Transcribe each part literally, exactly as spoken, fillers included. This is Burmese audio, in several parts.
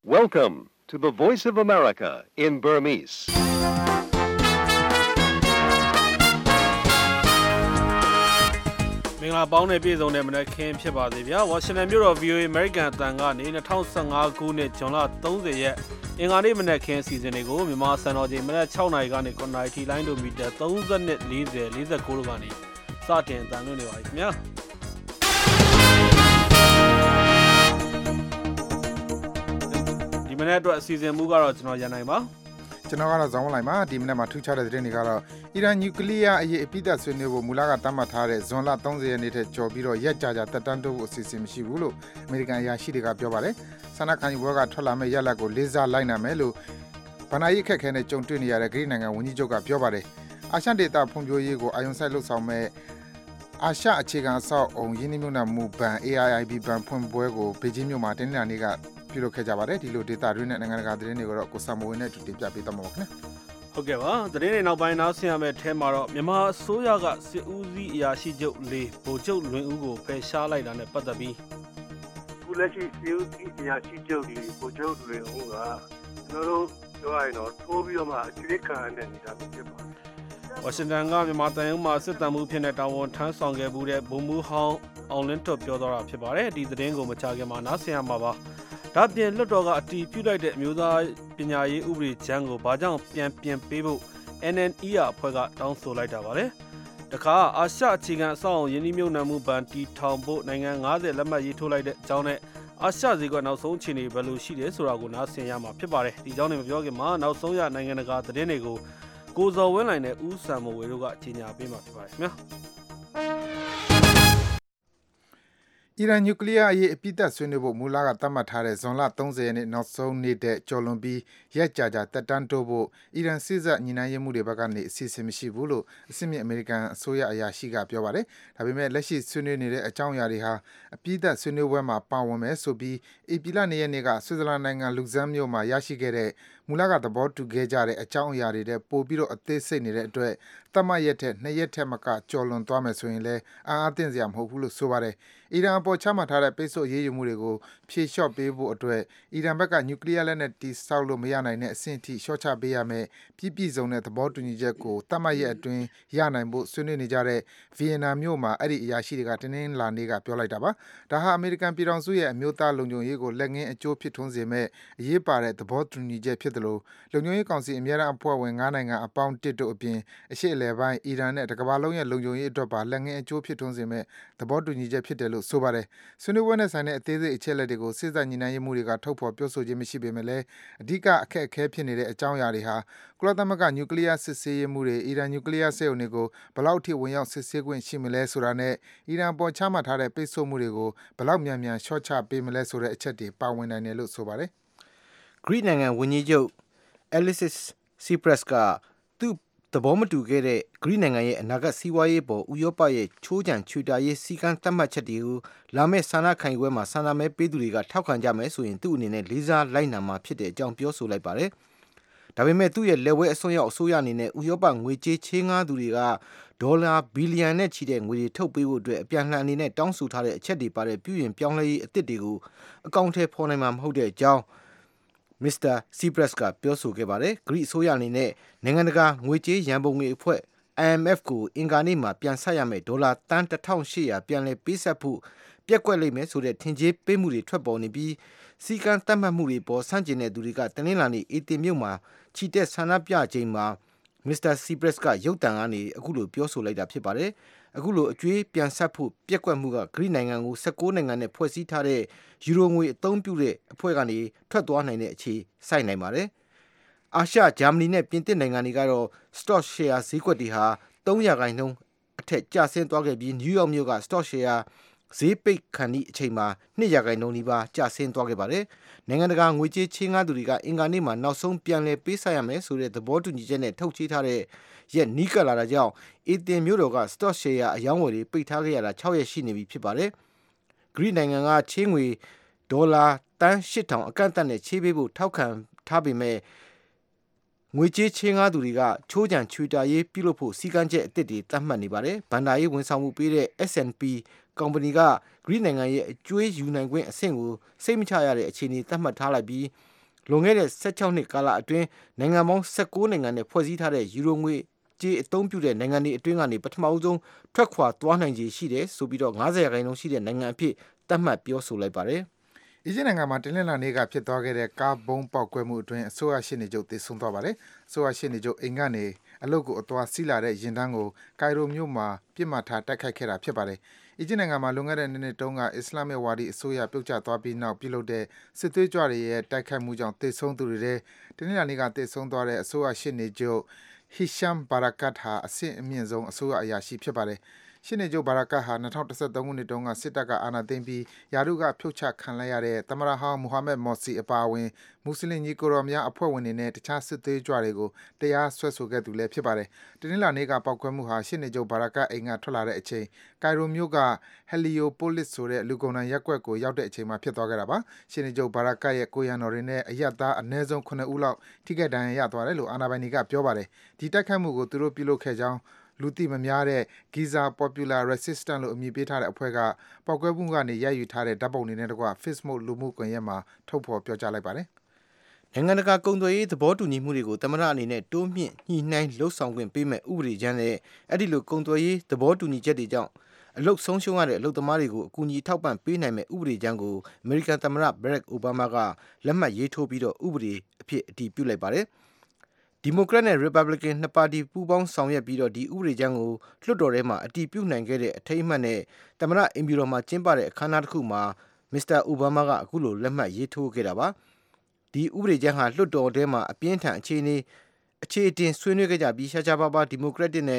Welcome to the Voice of America in Burmese. ။မင်္ဂလာပေါင်းနဲ့ပြည်စုံတဲ့မနက်ခင်းဖြစ်ပါသေးဗျာ။ Washington မြို့တော် V O A American အသံကနေ၂၀၁၅ခုနှစ်ဇွန်လ၃၀ရက်အင်္ဂါနေ့မနက်ခင်းအစီအစဉ်တွေကိုမြန်မာစံတော်ချိန်မနက်၆နာရီကနေ၉နာရီထိလိုင်းဒိုမီတာ၃၂ ၄၀ ၄၉တို့ကနေစတင်အသံလွှင့်နေပါပြီခင်ဗျာ။ဒီမနက်အတွက်အစီအစဉ်မူကတော့ကျွန်တော်ရန်နိုင်ပါကျွန်တော်ကတော့ဇောင်းလိုက်ပါဒီမနေ့မှာထူးခြားတဲ့သတင်းတွေကတော့အီရန်နျူကလ িয়ার အရေးအပိသက်ဆွေးနွေးဖို့မူလကတတ်မှတ်ထားတဲ့ဇွန်လ၃၀ရက်နေ့ထက်ကျော်ပြီးတော့ရက်ကြာကြာတက်တန်းတိုးဖို့အစီအစဉ်မရှိဘူးလို့အမေရိကန်အရာရှိတွေကပြောပါတယ်ဆန္ဒခံယူပွဲကထွက်လာမဲ့ရက်လက်ကိုလေးစားလိုက်နိုင်မယ်လို့ဗဏ္ဍာရေးအခက်အခဲနဲ့ကြုံတွေ့နေရတဲ့ဂရိနိုင်ငံဝန်ကြီးချုပ်ကပြောပါတယ်အာရှဒေသဖွံ့ဖြိုးရေးကိုအာရုံစိုက်လှုပ်ဆောင်မဲ့အာရှအခြေခံအဆောက်အုံရင်းနှီးမြှုပ်နှံမှုဘဏ် A I I B ဘဏ်ဖွင့်ပွဲကိုဘေဂျင်းမြို့မှာတင်းနှံနေ့ကပြုလုပ်ခဲ့ကြပါတယ်ဒီလိုဒေတာတွင်းနဲ့နိုင်ငံတကာသတင်းတွေကိုတော့ကိုစံမိုးဝင်းနဲ့တူတင်ပြပေးသွားမှာပါခင်ဗျဟုတ်ကဲ့ပါသတင်းတွေနောက်ပိုင်းနားဆင်ရမယ့်အဲမှာတော့မြန်မာအစိုးရကစစ်ဦးစီးအရာရှိချုပ်လေးဗိုလ်ချုပ်လွင်ဦးကိုဖယ်ရှားလိုက်တာနဲ့ပတ်သက်ပြီးခုလက်ရှိစစ်ဦးစီးအရာရှိချုပ်လေးဗိုလ်ချုပ်လွင်ဦးကကျွန်တော်တို့ပြောရရင်တော့ထိုးပြီးတော့မှအခြေခံတဲ့နေတာဖြစ်ပါတယ်ဝါရှင်တန်ကမြန်မာတန်ရုံးမှာစစ်တမ်းမှုဖြစ်တဲ့တာဝန်ထမ်းဆောင်ခဲ့မှုတဲ့ဗိုလ်မှူးဟောင်းအောင်လင်းထွတ်ပြောသွားတာဖြစ်ပါတယ်ဒီသတင်းကိုမချခင်မှာနားဆင်ရမှာပါဒါပြင်လွှတ်တော်ကအတီးပြုလိုက်တဲ့အမျိုးသားပညာရေးဥပဒေချမ်းကိုဘာကြောင့်ပြန်ပြင်ပေးဖို့ N N E R အဖွဲ့ကတောင်းဆိုလိုက်တာပါလေတခါအာရှအခြေခံအဆောက်အုံယင်းနှိမ့်မြုံနှံမှုဘဏ်တီထောင်ဖို့နိုင်ငံ၅၀လက်မှတ်ရေးထိုးလိုက်တဲ့အကြောင်းနဲ့အာရှဈေးကွက်နောက်ဆုံးအခြေအနေဘယ်လိုရှိတယ်ဆိုတာကိုနားဆင်ရမှာဖြစ်ပါတယ်ဒီကြောင်းနဲ့မပြောခင်မှာနောက်ဆုံးရနိုင်ငံတကာသတင်းတွေကိုကိုဇော်ဝင်းလိုင်နဲ့ဦးစံမိုးဝေတို့ကကြီးညာပေးမှာဖြစ်ပါတယ်ခင်ဗျာအီရန်နျူကလ িয়ার အရေးအပိသက်ဆွေးနွေးဖို့မူလကသတ်မှတ်ထားတဲ့ဇွန်လ၃၀ရက်နေ့နောက်ဆုံးနေ့တဲ့ကျော်လွန်ပြီးရက်ကြာကြာတက်တန်းတိုးဖို့အီရန်စစ်တပ်ညီနိုင်ရေးမှုတွေဘက်ကနေအစီအစဉ်မရှိဘူးလို့အစစ်မြစ်အမေရိကန်အစိုးရအရာရှိကပြောပါတယ်။ဒါပေမဲ့လက်ရှိဆွေးနွေးနေတဲ့အကြောင်းအရာတွေဟာအပိသက်ဆွေးနွေးပွဲမှာပါဝင်မယ်ဆိုပြီးဧပြီလ၂ရက်နေ့ကဆွစ်ဇာလန်နိုင်ငံလူဇမ်းမြို့မှာရရှိခဲ့တဲ့မူလကသဘောတူခဲ့ကြတဲ့အကြောင်းအရာတွေတဲ့ပို့ပြီးတော့အသေးစိတ်နေတဲ့အတွက်တတ်မှတ်ရက်ထက်နှစ်ရက်ထက်မကကျော်လွန်သွားမယ်ဆိုရင်လည်းအာအသင့်စရာမဟုတ်ဘူးလို့ဆိုပါတယ်။အီရန်အပေါ်ချမှတ်ထားတဲ့ပိတ်ဆို့ရေးယူမှုတွေကိုဖြေလျှော့ပေးဖို့အတွက်အီရန်ဘက်ကနျူကလ িয়ার လက်နက်တီဆောက်လို့မရနိုင်တဲ့အဆင့်အထိလျှော့ချပေးရမယ်ပြည့်ပြည့်စုံတဲ့သဘောတူညီချက်ကိုတတ်မှတ်ရက်အတွင်းရနိုင်ဖို့ဆွေးနွေးနေကြတဲ့ဗီယက်နမ်မြို့မှာအဲ့ဒီအရာရှိတွေကတင်းတင်းလာနေကပြောလိုက်တာပါ။ဒါဟာအမေရိကန်ပြည်ထောင်စုရဲ့အမျိုးသားလုံခြုံရေးကိုလက်ငင်းအကျိုးဖြစ်ထွန်းစေမဲ့အရေးပါတဲ့သဘောတူညီချက်ဖြစ်တယ်လို့လုံခြုံရေးကောင်စီအမြဲတမ်းအဖွဲ့ဝင်၅နိုင်ငံအပေါင်းတစ်တို့အပြင်အရှေ့အလယ်ပိုင်းအီရန်နဲ့တကမ္ဘာလုံးရဲ့လုံခြုံရေးအတွက်ပါလက်ငင်းအကျိုးဖြစ်ထွန်းစေမဲ့သဘောတူညီချက်ဖြစ်တယ်လို့ဆိုပါတယ်။ဆွေးနွေးပွဲနဲ့ဆိုင်တဲ့အသေးစိတ်အချက်အလက်တွေကိုစစ်တပ်ညီနိုင်ရေးမှုတွေကထုတ်ဖော်ပြောဆိုခြင်းမရှိပေမဲ့လည်းအဓိကအခက်အခဲဖြစ်နေတဲ့အကြောင်းအရာတွေဟာကုလသမဂ္ဂနျူကလ িয়ার စစ်ဆေးရေးမှုတွေအီရန်နျူကလ িয়ার စက်ရုံတွေကိုဘယ်လောက်ထိဝင်ရောက်စစ်ဆေးခွင့်ရှိမလဲဆိုတာနဲ့အီရန်ပေါ်ချမှတ်ထားတဲ့ပိတ်ဆို့မှုတွေကိုဘယ်လောက်မြန်မြန်လျှော့ချပေးမလဲဆိုတဲ့အချက်တွေပါဝင်နိုင်တယ်လို့ဆိုပါတယ်။ဂရိနိုင်ငံဝန်ကြီးချုပ် Alexis Tsipras ကသူ့သဘောမတူခဲ့တဲ့ဂရိနိုင်ငံရဲ့အနာဂတ်စီးပွားရေးပေါ်ဥရောပရဲ့ချိုးချံချွေတာရေးစီကံသတ်မှတ်ချက်တွေကိုလာမယ့်ဆန္ဒခံယူပွဲမှာဆန္ဒမဲပေးသူတွေကထောက်ခံကြမယ်ဆိုရင်သူ့အနေနဲ့လေးစားလိုက်နာမှာဖြစ်တဲ့အကြောင်းပြောဆိုလိုက်ပါတယ်။ဒါပေမဲ့သူ့ရဲ့လက်ဝဲအစွန်းရောက်အစိုးရအနေနဲ့ဥရောပငွေကြေးချေးငှားသူတွေကဒေါ်လာဘီလီယံနဲ့ချီတဲ့ငွေတွေထုတ်ပေးဖို့အတွက်အပြန်လှန်အနေနဲ့တောင်းဆိုထားတဲ့အချက်တွေပါတဲ့ပြုရင်ပြောင်းလဲရေးအသစ်တွေကိုအကောင့်ထဲပေါ်နိုင်မှာမဟုတ်တဲ့အကြောင်းမစ္စတာ Tsipras ကပြောဆိုခဲ့ပါတယ်။ဂရိအစိုးရအနေနဲ့နိုင်ငံတကာငွေကြေးရန်ပုံငွေအဖွဲ့ I M F ကိုအင်္ဂါနေ့မှာပြန်ဆပ်ရမယ့်ဒေါ်လာတန်တစ်ထောင်ရှစ်ရာပြန်လည်ပေးဆပ်ဖို့ပြက်ကွက်လိမ့်မယ်ဆိုတဲ့ထင်ကြေးပေးမှုတွေထွက်ပေါ်နေပြီးစီကံသတ်မှတ်မှုတွေပေါ်ဆန့်ကျင်တဲ့သူတွေကတနင်္လာနေ့အေတင်မြို့မှာချီတက်ဆန္ဒပြချိန်မှာမစ္စတာ Tsipras ကရုတ်တံကနေအခုလိုပြောဆိုလိုက်တာဖြစ်ပါတယ်။အခုလိုအကျွေးပြန်ဆပ်ဖို့ပြက်ကွက်မှုကဂရိနိုင်ငံကို၁၉နိုင်ငံနဲ့ဖွဲ့စည်းထားတဲ့ယူရိုငွေအသုံးပြုတဲ့အဖွဲ့ကနေထွက်သွားနိုင်တဲ့အခြေစိုက်နိုင်ပါတယ်။အာရှဂျာမနီနဲ့ပြင်သစ်နိုင်ငံတွေကတော့ stock share ဈေးကွက်တွေဟာ၃ရာခိုင်နှုန်းအထက်ကျဆင်းသွားခဲ့ပြီးနယူးယောက်မြို့က stock share ဈေးပိတ်ခံသည့်အချိန်မှာ၂ရာခိုင်နှုန်းနီးပါးကျဆင်းသွားခဲ့ပါတယ်။နိုင်ငံတကာငွေကြေးချေးငှားသူတွေကအင်္ဂါနေ့မှာနောက်ဆုံးပြန်လည်ပေးဆပ်ရမယ်ဆိုတဲ့သဘောတူညီချက်နဲ့ထုတ်ချေးထားတဲ့ရက်နီးကပ်လာတာကြောင့်အေတင်မြို့တော်က stock share အယောင်းဝယ်တွေပိတ်ထားခဲ့ရတာ၆ရက်ရှိနေပြီဖြစ်ပါတယ်။ဂရိနိုင်ငံကချေးငွေဒေါ်လာတန်း၈ထောင်အကန့်အသတ်နဲ့ချေးပေးဖို့ထောက်ခံထားပေမဲ့ငွေကြေးချေးငှားသူတွေကချိုးချံချွေတာရေးပြုလုပ်ဖို့စီကံချက်အသစ်တွေသတ်မှတ်နေပါတယ်။ဘဏ္ဍာရေးဝန်ဆောင်မှုပေးတဲ့ S and P ကုမ္ပဏီကဂရိနိုင်ငံရဲ့အကျွေးယူနိုင်ခွင့်အဆင့်ကိုစိတ်မချရတဲ့အခြေအနေသတ်မှတ်ထားလိုက်ပြီးလွန်ခဲ့တဲ့၁၆နှစ်ကာလအတွင်းနိုင်ငံပေါင်း၁၉နိုင်ငံနဲ့ဖွဲ့စည်းထားတဲ့ယူရိုငွေကြေးအသုံးပြုတဲ့နိုင်ငံတွေအတွင်းကနေပထမအဆုံးထွက်ခွာသွားနိုင်ခြေရှိတယ်ဆိုပြီးတော့၅၀ရာခိုင်နှုန်းရှိတဲ့နိုင်ငံအဖြစ်သတ်မှတ်ပြောဆိုလိုက်ပါတယ်အီဂျစ်နိုင်ငံမှာတင်းလင်းလာနေ့ကဖြစ်သွားခဲ့တဲ့ကားဘုံပေါက်ကွဲမှုအတွင်းအစိုးရရှေ့နေချုပ်သေဆုံးသွားပါတယ်။အစိုးရရှေ့နေချုပ်အိမ်ကနေအလုတ်ကိုအသွားစီးလာတဲ့ရင်တန်းကိုကိုင်ရိုမြို့မှာပြစ်မှတ်ထားတိုက်ခိုက်ခဲ့တာဖြစ်ပါတယ်။အီဂျစ်နိုင်ငံမှာလွန်ခဲ့တဲ့နှစ်နှစ်တုန်းကအစ္စလာမစ်ဝါဒီအစိုးရပြုတ်ကျသွားပြီးနောက်ပြုလုပ်တဲ့စစ်သွေးကြွတွေရဲ့တိုက်ခိုက်မှုကြောင့်သေဆုံးသူတွေတဲ့တင်းလင်းလာနေ့ကသေဆုံးသွားတဲ့အစိုးရရှေ့နေချုပ် Hisham Barakat ဟာအဆင့်အမြင့်ဆုံးအစိုးရအရာရှိဖြစ်ပါတယ်။ရှင်းနေချုပ်ဘာရာကတ်ဟာ၂၀၁၃ခုနှစ်တုန်းကစစ်တပ်ကအာဏာသိမ်းပြီးယာရုကဖြုတ်ချခံလိုက်ရတဲ့သမ္မတဟောင်းမူဟာမက်မော်စီအပါအဝင်မွတ်စလင်ညီကိုတော်များအဖွဲ့ဝင်တွေနဲ့တခြားစစ်သေးကြွတွေကိုတရားစွဲဆိုခဲ့သူလည်းဖြစ်ပါတယ်။တင်းလာနေ့ကပောက်ကွဲမှုဟာရှင်းနေချုပ်ဘာရာကတ်အိမ်ကထွက်လာတဲ့အချိန်ကိုင်ရိုမြို့ကဟယ်လီယိုပိုလစ်ဆိုတဲ့လူကုန်တန်းရက်ကွက်ကိုရောက်တဲ့အချိန်မှာဖြစ်သွားခဲ့တာပါ။ရှင်းနေချုပ်ဘာရာကတ်ရဲ့ကိုရန်တော်တွေနဲ့အယက်သားအနည်းဆုံးခုနှစ်ဦးလောက်ထိခိုက်ဒဏ်ရာရသွားတယ်လို့အာဏာပိုင်တွေကပြောပါတယ်။ဒီတိုက်ခိုက်မှုကိုသူတို့ပြုလုပ်ခဲ့ကြောင်းလူသိမများတဲ့ Giza Popular Resistance လို့အမည်ပေးထားတဲ့အဖွဲ့ကပောက်ကွဲမှုကနေရယူထားတဲ့ဓာတ်ပုံတွေနဲ့တကွ Facebook လူမှုကွန်ရက်မှာထုတ်ဖော်ပြောကြားလိုက်ပါတယ်။နိုင်ငံတကာကုန်သွယ်ရေးသဘောတူညီမှုတွေကိုသမ္မတအနေနဲ့တိုးမြင့်ညှိနှိုင်းလှုပ်ဆောင်ခွင့်ပေးမဲ့ဥပဒေကြမ်းနဲ့အဲ့ဒီလိုကုန်သွယ်ရေးသဘောတူညီချက်တွေကြောင့်အလုတ်ဆုံးရှုံးရတဲ့အလုတ်သမားတွေကိုအကူအညီထောက်ပံ့ပေးနိုင်မဲ့ဥပဒေကြမ်းကိုအမေရိကန်သမ္မတ Barack Obama ကလက်မှတ်ရေးထိုးပြီးတော့ဥပဒေအဖြစ်အတည်ပြုလိုက်ပါတယ်။ဒီမိုကရက်နဲ့ Republican နှစ်ပါတီပူးပေါင်းဆောင်ရွက်ပြီးတော့ဒီဥပဒေကြမ်းကိုလွှတ်တော်ထဲမှာအတည်ပြုနိုင်ခဲ့တဲ့အထိမ်းအမှတ်နဲ့သမ္မတအင်ဖြူတော်မှာကျင်းပတဲ့အခမ်းအနားတစ်ခုမှာမစ္စတာအိုဘားမားကအခုလိုလက်မှတ်ရေးထိုးခဲ့တာပါဒီဥပဒေကြမ်းဟာလွှတ်တော်ထဲမှာအပြင်းထန်အခြေအနေအခြေအတင်ဆွေးနွေးခဲ့ကြပြီးရှားရှားပါးပါးဒီမိုကရက်တစ်နဲ့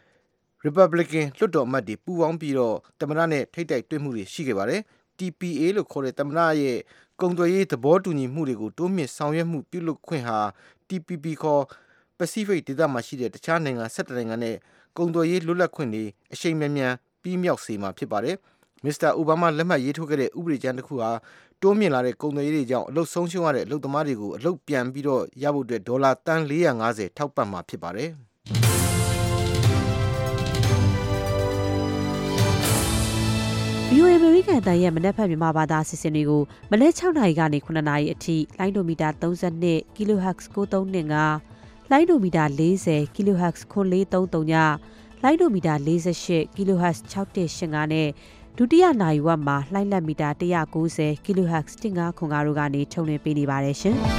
Republican လွှတ်တော်အမတ်တွေပူးပေါင်းပြီးတော့သမ္မတနဲ့ထိပ်တိုက်တွေ့မှုတွေရှိခဲ့ပါတယ် T P A လို့ခေါ်တဲ့သမ္မတရဲ့ကုန်သွယ်ရေးသဘောတူညီမှုတွေကိုတိုးမြင့်ဆောင်ရွက်မှုပြုလုပ်ခွင့်ဟာ T P P ခေါ် Pacific ဒေသမှာရှိတဲ့တခြားနိုင်ငံ၁၁နိုင်ငံနဲ့ကုန်သွယ်ရေးလွတ်လပ်ခွင့်တွေအရှိန်မြန်မြန်ပြီးမြောက်စေမှာဖြစ်ပါတယ်။မစ္စတာအိုဘားမားလက်မှတ်ရေးထိုးခဲ့တဲ့ဥပဒေကြမ်းတစ်ခုဟာတိုးမြင့်လာတဲ့ကုန်သွယ်ရေးတွေကြောင့်အလုပ်ဆုံးရှုံးရတဲ့အလုပ်သမားတွေကိုအလုပ်ပြန်ပြီးတော့ရဖို့အတွက်ဒေါ်လာတန်၄၅၀ထောက်ပံ့မှာဖြစ်ပါတယ်။ဗီအိုအေ American တန်ရဲ့မနက်ဖြန်မြန်မာဘာသာအစီအစဉ်တွေကိုမနက်၆နာရီကနေခုနှစ်နာရီအထိလိုင်းဒိုမီတာ၃၂ kilohertz ၉၃၂၅လိုင်းဒိုမီတာ၄၀ kilohertz ခွန်၄၃၃ညလိုင်းဒိုမီတာ၄၈ kilohertz ၆၁၈၅နဲ့ဒုတိယနာရီဝက်မှာလိုင်းလက်မီတာ၁၉၀ kilohertz ၁၅ခွန်၅တို့ကနေထုတ်လွှင့်ပေးနေပါတယ်ရှင်။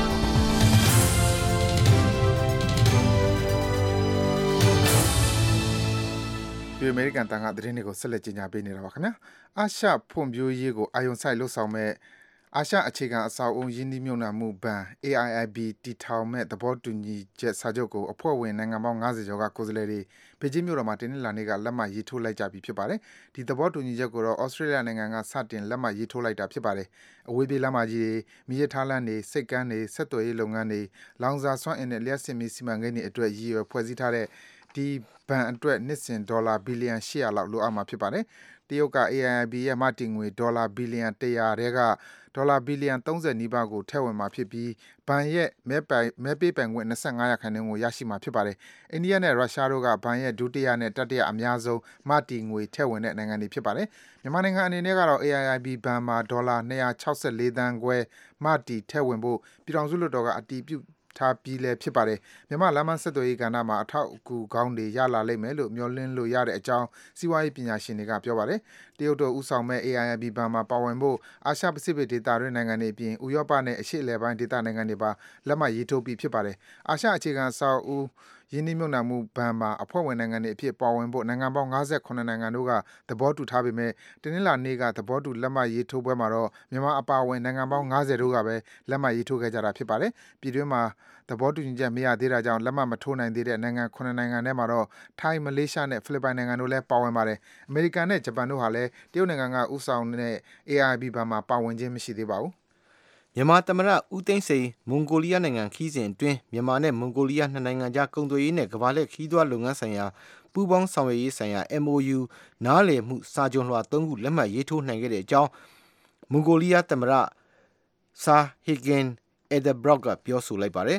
ဒီအမေရိကန်တန်ခါသတင်းတွေကိုဆက်လက်ကြီးညာပေးနေတာပါခင်ဗျာအာရှဖွံ့ဖြိုးရေးကိုအာယုံဆိုင်လှုပ်ဆောင်မဲ့အာရှအခြေခံအဆောက်အုံရင်းနှီးမြှုပ်နှံမှုဘဏ် A I I B တည်ထောင်မဲ့သဘောတူညီချက်စာချုပ်ကိုအဖွဲ့ဝင်နိုင်ငံပေါင်း၅၀ကျော်ကကိုယ်စားလှယ်တွေဘေကျင်းမြို့တော်မှာတင်းနစ်လာနေ့ကလက်မှတ်ရေးထိုးလိုက်ကြပြီဖြစ်ပါတယ်ဒီသဘောတူညီချက်ကိုတော့ Australia နိုင်ငံကစတင်လက်မှတ်ရေးထိုးလိုက်တာဖြစ်ပါတယ်အဝေးပြေးလမ်းမကြီးတွေမြစ်ရထားလမ်းတွေစိတ်ကမ်းတွေဆက်သွယ်ရေးလုပ်ငန်းတွေလောင်စာစွမ်းအင်နဲ့လျှက်စစ်မီစီမံကိန်းတွေအတွက်ရည်ရွယ်ဖွဲ့စည်းထားတဲ့ဒီဘဏ်အတွက်နှစ်စဉ်ဒေါ်လာဘီလီယံ၈၀၀လောက်လိုအပ်မှာဖြစ်ပါတယ်တရုတ်က A I I B ရဲ့မတည်ငွေဒေါ်လာဘီလီယံ၁၀၀ထဲကဒေါ်လာဘီလီယံ၃၀နီးပါးကိုထည့်ဝင်မှာဖြစ်ပြီးဘဏ်ရဲ့မဲပိုင်မဲပေးပိုင်ခွင့်၂၅ရာခိုင်နှုန်းကိုရရှိမှာဖြစ်ပါတယ်အိန္ဒိယနဲ့ရုရှားတို့ကဘဏ်ရဲ့ဒုတိယနဲ့တတိယအများဆုံးမတည်ငွေထည့်ဝင်တဲ့နိုင်ငံတွေဖြစ်ပါတယ်မြန်မာနိုင်ငံအနေနဲ့ကတော့ A I I B ဘဏ်မှာဒေါ်လာ၂၆၄သန်းခွဲမတည်ထည့်ဝင်ဖို့ပြည်ထောင်စုလွှတ်တော်ကအတည်ပြုထားပြီးလည်းဖြစ်ပါတယ်မြန်မာလမ်းမဆက်သွယ်ရေးကဏ္ဍမှာအထောက်အကူကောင်းတွေရလာလိမ့်မယ်လို့မျှော်လင့်လို့ရတဲ့အကြောင်းစီးပွားရေးပညာရှင်တွေကပြောပါတယ်တရုတ်တို့ဥဆောင်မဲ့ A I I B ဘဏ်မှာပါဝင်ဖို့အာရှပစိဖိတ်ဒေသတွင်းနိုင်ငံတွေအပြင်ဥရောပနဲ့အရှေ့အလယ်ပိုင်းဒေသနိုင်ငံတွေပါလက်မှတ်ရေးထိုးပြီးဖြစ်ပါတယ်အာရှအခြေခံအဆောက်အဦယင်းနှိမ့်မြုပ်နှံမှုဘဏ်မှာအဖွဲ့ဝင်နိုင်ငံတွေအဖြစ်ပါဝင်ဖို့နိုင်ငံပေါင်း၅၈နိုင်ငံတို့ကသဘောတူထားပေမဲ့တင်းနှလာနေ့ကသဘောတူလက်မှတ်ရေးထိုးပွဲမှာတော့မြန်မာအပါအဝင်နိုင်ငံပေါင်း၅၀တို့ကပဲလက်မှတ်ရေးထိုးခဲ့ကြတာဖြစ်ပါတယ်ပြည်တွင်းမှာသဘောတူညီချက်မရသေးတာကြောင့်လက်မှတ်မထိုးနိုင်သေးတဲ့နိုင်ငံခုနှစ်နိုင်ငံထဲမှာတော့ထိုင်းမလေးရှားနဲ့ဖိလစ်ပိုင်နိုင်ငံတို့လည်းပါဝင်ပါတယ်အမေရိကန်နဲ့ဂျပန်တို့ဟာလည်းတရုတ်နိုင်ငံကဥဆောင်တဲ့ A I I B ဘဏ်မှာပါဝင်ခြင်းမရှိသေးပါဘူးမြန်မာသမ္မတဦးသိန်းစိန်မွန်ဂိုလီးယားနိုင်ငံခီးစဉ်အတွင်းမြန်မာနဲ့မွန်ဂိုလီးယားနှစ်နိုင်ငံကြားကုန်သွယ်ရေးနဲ့ကမ္ဘာလှည့်ခီးသွွားလုပ်ငန်းဆိုင်ရာပူးပေါင်းဆောင်ရွက်ရေးဆိုင်ရာ M O U နားလည်မှုစာချုပ်လွှာသုံးခုလက်မှတ်ရေးထိုးနိုင်ခဲ့တဲ့အကြောင်းမွန်ဂိုလီးယားသမ္မတဆာဟီဂင်အက်ဒဘရော့ကပြောဆိုလိုက်ပါတယ်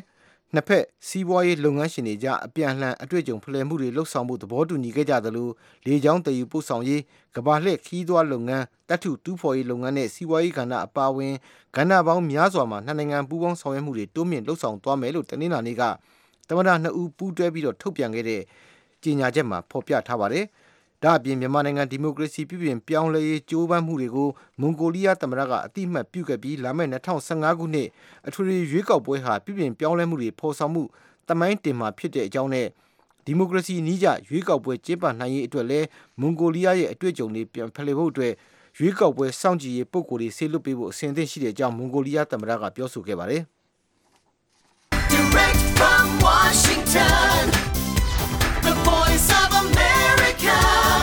နှစ်ဖက်စီးပွားရေးလုပ်ငန်းရှင်တွေကြားအပြန်အလှန်အတွေ့အကြုံဖလှယ်မှုတွေလှုပ်ဆောင်မှုသဘောတူညီခဲ့ကြသလိုလေကြောင်းတည်ယူပို့ဆောင်ရေးကမ္ဘာလှည့်ခီးသွွားလုပ်ငန်းတပ်ထုတူးဖော်ရေးလုပ်ငန်းနဲ့စီးပွားရေးကဏ္ဍအပါအဝင်ကဏ္ဍပေါင်းများစွာမှာနှစ်နိုင်ငံပူးပေါင်းဆောင်ရွက်မှုတွေတိုးမြင့်လှုပ်ဆောင်သွားမယ်လို့တနင်္လာနေ့ကသမ္မတနှစ်ဦးပူးတွဲပြီးတော့ထုတ်ပြန်ခဲ့တဲ့ကြေညာချက်မှာဖော်ပြထားပါတယ်။ဒါအပြင်မြန်မာနိုင်ငံဒီမိုကရေစီပြုပြင်ပြောင်းလဲရေးကြိုးပမ်းမှုတွေကိုမွန်ဂိုလီးယားသမ္မတကအတိအမှတ်ပြုခဲ့ပြီးလာမယ့်၂၀၁၅ခုနှစ်အထွေထွေရွေးကောက်ပွဲဟာပြုပြင်ပြောင်းလဲမှုတွေဖော်ဆောင်မှုတမိုင်းတင်မှာဖြစ်တဲ့အကြောင်းနဲ့ဒီမိုကရေစီနည်းကျရွေးကောက်ပွဲကျင်းပနိုင်ရေးအတွက်လည်းမွန်ဂိုလီးယားရဲ့အတွေ့အကြုံတွေပြန်ဖလှယ်ဖို့အတွက်ရွေးကောက်ပွဲစောင့်ကြည့်ရေးပုံကိုယ်တွေဆေးလွတ်ပေးဖို့အစဉ်အသင့်ရှိတဲ့အကြောင်းမွန်ဂိုလီးယားသမ္မတကပြောဆိုခဲ့ပါတယ်။ Direct from Washington, the voice of America,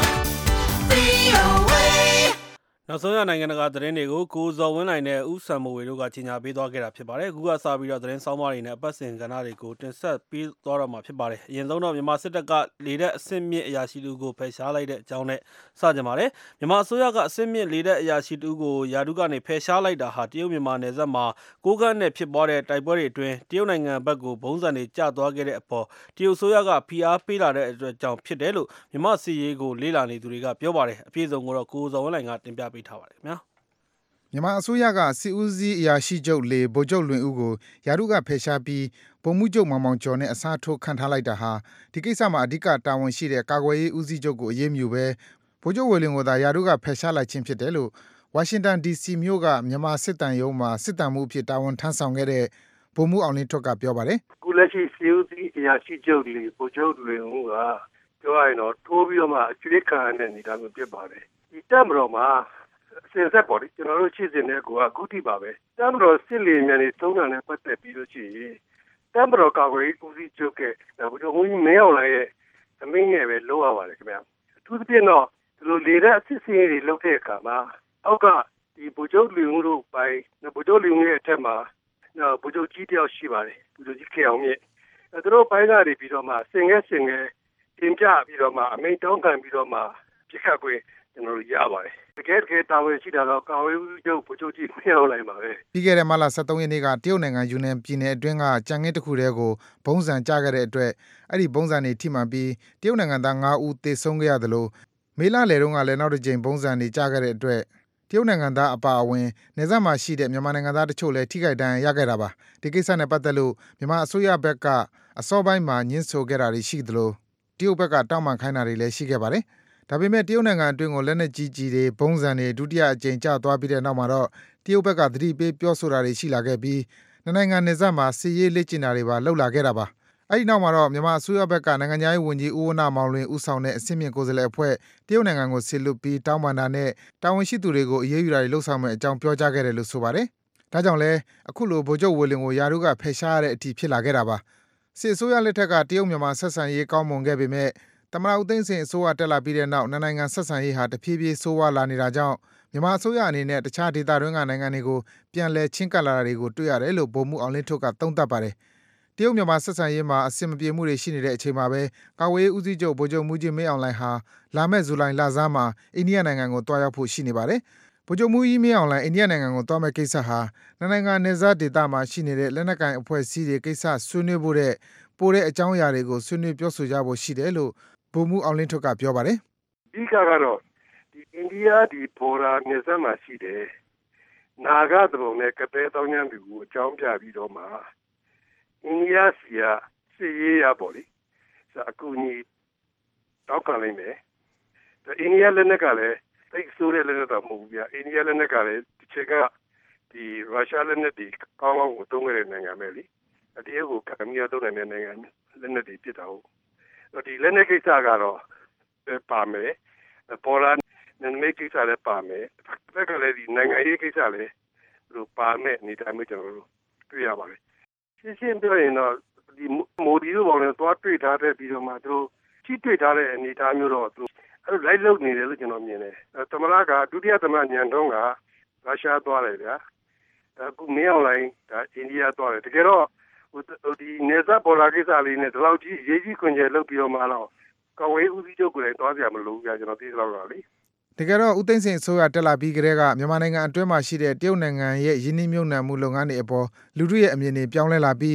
V O A. နောက်ဆုံးရနိုင်ငံတကာသတင်းတွေကိုကိုဇော်ဝင်းနိုင်နဲ့ဦးဆံမိုဝေတို့ကကြီးညာပေးသွားခဲ့တာဖြစ်ပါတယ်။အခုကစပြီးတော့သတင်းဆောင်မတွေနဲ့အပတ်စဉ်ကဏ္ဍတွေကိုတင်ဆက်ပေးသွားတော့မှာဖြစ်ပါတယ်။အရင်ဆုံးတော့မြန်မာစစ်တပ်ကလေတပ်အဆင့်မြင့်အရာရှိတူကိုဖယ်ရှားလိုက်တဲ့အကြောင်းနဲ့စကြပါတယ်။မြန်မာအစိုးရကအဆင့်မြင့်လေတပ်အရာရှိတူကိုယာတုကနေဖယ်ရှားလိုက်တာဟာတရုတ်မြန်မာနယ်စပ်မှာကိုးကန့်နဲ့ဖြစ်ပွားတဲ့တိုက်ပွဲတွေအတွင်းတရုတ်နိုင်ငံဘက်ကိုဘုံစံတွေကျသွားခဲ့တဲ့အပေါ်တရုတ်အစိုးရကဖိအားပေးလာတဲ့အတွက်ကြောင့်ဖြစ်တယ်လို့မြန်မာစစ်ရေးကိုလေ့လာနေသူတွေကပြောပါတယ်။အပြည့်အစုံကိုတော့ကိုဇော်ဝင်းနိုင်ကတင်ပြပေးထားပါတယ်ခင်ဗျာ။မြန်မာအစိုးရကစစ်ဦးစီးအရာရှိချုပ်လေဗိုလ်ချုပ်လွင်ဦးကိုယာရုကဖယ်ရှားပြီးဗိုလ်မှူးချုပ်မောင်မောင်ကျော်နဲ့အစားထိုးခန့်ထားလိုက်တာဟာဒီကိစ္စမှာအဓိကတာဝန်ရှိတဲ့ကာကွယ်ရေးဦးစီးချုပ်ကိုအရေးမယူဘဲဗိုလ်ချုပ်ဝေလွင်ကိုသာယာရုကဖယ်ရှားလိုက်ခြင်းဖြစ်တယ်လို့ဝါရှင်တန် ဒီ စီ မြို့ကမြန်မာစစ်တမ်းရုံးမှာစစ်တမ်းမှုအဖြစ်တာဝန်ထမ်းဆောင်ခဲ့တဲ့ဗိုလ်မှူးအောင်လင်းထွတ်ကပြောပါတယ်။အခုလက်ရှိစစ်ဦးစီးအရာရှိချုပ်လေဗိုလ်ချုပ်လွင်ဦးကပြောရရင်တော့ထိုးပြီးတော့မှအကျွေးခံရတဲ့အနေအထားမျိုးဖြစ်ပါတယ်။ဒီတက်မတော်မှာစင်ဆက်ပေါ်လေကျွန်တော်တို့ရှိစဉ်တဲ့ကိုကအခုထိပါပဲတမ်မတော်စစ်လီမြန်နေသုံးတာနဲ့ပတ်သက်ပြီးလို့ရှိရင်တမ်မတော်ကာကွယ်ရေးဦးစီးချုပ်ကဘုရားမူကြီးမင်းအောင်လှိုင်ရဲ့အမိန့်နဲ့ပဲလုပ်ရပါတယ်ခင်ဗျာအထူးသဖြင့်တော့ဒီလိုလေတဲ့အစစ်စင်တွေလုပ်တဲ့အခါမှာအောက်ကဒီဗိုလ်ချုပ်လူဦးတို့ပိုင်းဗိုလ်ချုပ်လူဦးရဲ့အထက်မှာဗိုလ်ချုပ်ကြီးတယောက်ရှိပါတယ်ဗိုလ်ချုပ်ကြီးခေအောင်မြင့်အဲသူတို့ပိုင်းကနေပြီးတော့မှစင်ငယ်စင်ငယ်တင်ပြပြီးတော့မှအမိန့်တောင်းခံပြီးတော့မှပြစ်ခတ်ခွင့်ကျွန်တော်တို့ရပါတယ်တကယ်တကယ်တာဝန်ရှိတာတော့ကာဝေးဦးချုပ်ဗိုလ်ချုပ်ကြီးမင်းအောင်လှိုင်ပါပဲပြီးခဲ့တဲ့မလ၁၃ရက်နေ့ကတရုတ်နိုင်ငံယူနန်ပြည်နယ်အတွင်းကကြံငင်းတစ်ခုတည်းကိုဘုံစံကျခဲ့တဲ့အတွက်အဲ့ဒီဘုံစံတွေထိမှန်ပြီးတရုတ်နိုင်ငံသား၅ဦးသေဆုံးခဲ့ရသလိုမေလလယ်တုန်းကလည်းနောက်တစ်ကြိမ်ဘုံစံတွေကျခဲ့တဲ့အတွက်တရုတ်နိုင်ငံသားအပါအဝင်နေဆက်မှာရှိတဲ့မြန်မာနိုင်ငံသားတချို့လည်းထိခိုက်ဒဏ်ရာရခဲ့တာပါဒီကိစ္စနဲ့ပတ်သက်လို့မြန်မာအစိုးရဘက်ကအစောပိုင်းမှာညှင်းဆိုခဲ့တာတွေရှိသလိုတရုတ်ဘက်ကတောင်းပန်ခိုင်းတာတွေလည်းရှိခဲ့ပါတယ်ဒါပေမဲ့တရုတ်နိုင်ငံအတွင်းကိုလက်နက်ကြီးကြီးတွေဘုံစံတွေဒုတိယအကြိမ်ကျသွားပြီးတဲ့နောက်မှာတော့တရုတ်ဘက်ကသတိပေးပြောဆိုတာတွေရှိလာခဲ့ပြီးနိုင်ငံနယ်စပ်မှာစစ်ရေးလေ့ကျင့်တာတွေပါလှုပ်လာခဲ့တာပါအဲ့ဒီနောက်မှာတော့မြန်မာအစိုးရဘက်ကနိုင်ငံသားရေးဝန်ကြီးဦးဝဏ္ဏမောင်လွင်ဦးဆောင်တဲ့အစည်းအမြင့်ကိုယ်စားလှယ်အဖွဲ့တရုတ်နိုင်ငံကိုဆေလွတ်ပြီးတောင်းပန်တာနဲ့တာဝန်ရှိသူတွေကိုအရေးယူတာတွေလှုပ်ဆောင်မဲ့အကြောင်းပြောကြားခဲ့တယ်လို့ဆိုပါတယ်ဒါကြောင့်လဲအခုလိုဗိုလ်ချုပ်ဝေလင်ကိုယာရုကဖယ်ရှားရတဲ့အထိဖြစ်လာခဲ့တာပါစစ်အစိုးရလက်ထက်ကတရုတ်မြန်မာဆက်ဆံရေးကောင်းမွန်ခဲ့ပေမဲ့သမ္မတဦးသိန်းစိန်အစိုးရတက်လာပြီးတဲ့နောက်နိုင်ငံဆက်ဆံရေးဟာတဖြည်းဖြည်းဆိုးဝါးလာနေတာကြောင့်မြန်မာအစိုးရအနေနဲ့တခြားဒေသတွင်းကနိုင်ငံတွေကိုပြန်လည်ချင်းကပ်လာတာတွေကိုတွေ့ရတယ်လို့ဗိုလ်မှူးအောင်လင်းထွတ်ကသုံးသပ်ပါတယ်တရုတ်မြန်မာဆက်ဆံရေးမှာအဆင်မပြေမှုတွေရှိနေတဲ့အချိန်မှာပဲကာဝေးဦးစီးချုပ်ဗိုလ်ချုပ်မူကြီးမင်းအောင်လှိုင်ဟာလာမယ့်ဇူလိုင်လဆန်းမှာအိန္ဒိယနိုင်ငံကိုတွားရောက်ဖို့ရှိနေပါတယ်ဗိုလ်ချုပ်မူကြီးမင်းအောင်လှိုင်အိန္ဒိယနိုင်ငံကိုတွားမယ့်ကိစ္စဟာနိုင်ငံနယ်စပ်ဒေသမှာရှိနေတဲ့လက်နက်ကိုင်အဖွဲ့အစည်းတွေကိစ္စဆွေးနွေးဖို့တဲ့ပိုတဲ့အကြောင်းအရာတွေကိုဆွေးနွေးပြောဆိုကြဖို့ရှိတယ်လို့ဗိုလ်မှူးအောင်လင်းထွတ်ကပြောပါတယ်အဓိကကတော့ဒီအိန္ဒိယဒီဘော်ဒါနယ်စပ်မှာရှိတယ်နာဂသဘုံနဲ့ကပဲတောင်းညံပြူကိုအကြောင်းပြပြီးတော့မှအိန္ဒိယစီကစစ်ရေးရပေါ့လေအကူအညီတောက်ခံလိုက်မယ်အိန္ဒိယလက်နက်ကလည်းသိဆိုးတဲ့လက်နက်တော့မဟုတ်ဘူးဗျအိန္ဒိယလက်နက်ကလည်းဒီချက်ကဒီရုရှားလက်နက်တွေကောင်းကောင်းကိုသုံးခဲ့တဲ့နိုင်ငံပဲလေတရုတ်ကိုကမ္ဘာသုံးတဲ့နိုင်ငံလက်နက်တွေဖြစ်တာဟုတ်ဒီလက်နက်ကိစ္စကတော့ပါမယ်ပေါ်လာနေမိတ်ကိစ္စလည်းပါမယ်တက်ကလည်းဒီနိုင်ငံရေးကိစ္စလည်းလို့ပါမယ်နေတိုင်းမျိုးကျွန်တော်တို့တွေ့ရပါတယ်ရှင်းရှင်းပြောရင်တော့ဒီမိုဒီတို့ဘောလည်းသွားတွေ့ထားတဲ့ပြီးတော့မှသူတို့ချိတွေ့ထားတဲ့အနေအထားမျိုးတော့သူအဲ့လိုလိုက်လုပ်နေတယ်လို့ကျွန်တော်မြင်တယ်သမ္မတကဒုတိယသမ္မတညံတုံးကရုရှားသွားတယ်ဗျာအခုမင်းအောင်လိုင်းဒါအိန္ဒိယသွားတယ်တကယ်တော့ဒီနေဇာပေါ်လာကိစ္စလေးနဲ့ဒီလောက်ကြီးရေးကြီးခွင်ကျယ်လုပ်ပြီးတော့မှတော့ကာဝေးဦးစီးချုပ်ကိုလည်းတွားပြမလို့ကြာကျွန်တော်သိသလောက်တော့လေတကယ်တော့ဦးသိန်းစိန်အစိုးရတက်လာပြီးကတည်းကမြန်မာနိုင်ငံအတွင်းမှာရှိတဲ့တရုတ်နိုင်ငံရဲ့ယင်းနှိမ့်မြုပ်နှံမှုလုပ်ငန်းတွေအပေါ်လူထုရဲ့အမြင်တွေပြောင်းလဲလာပြီး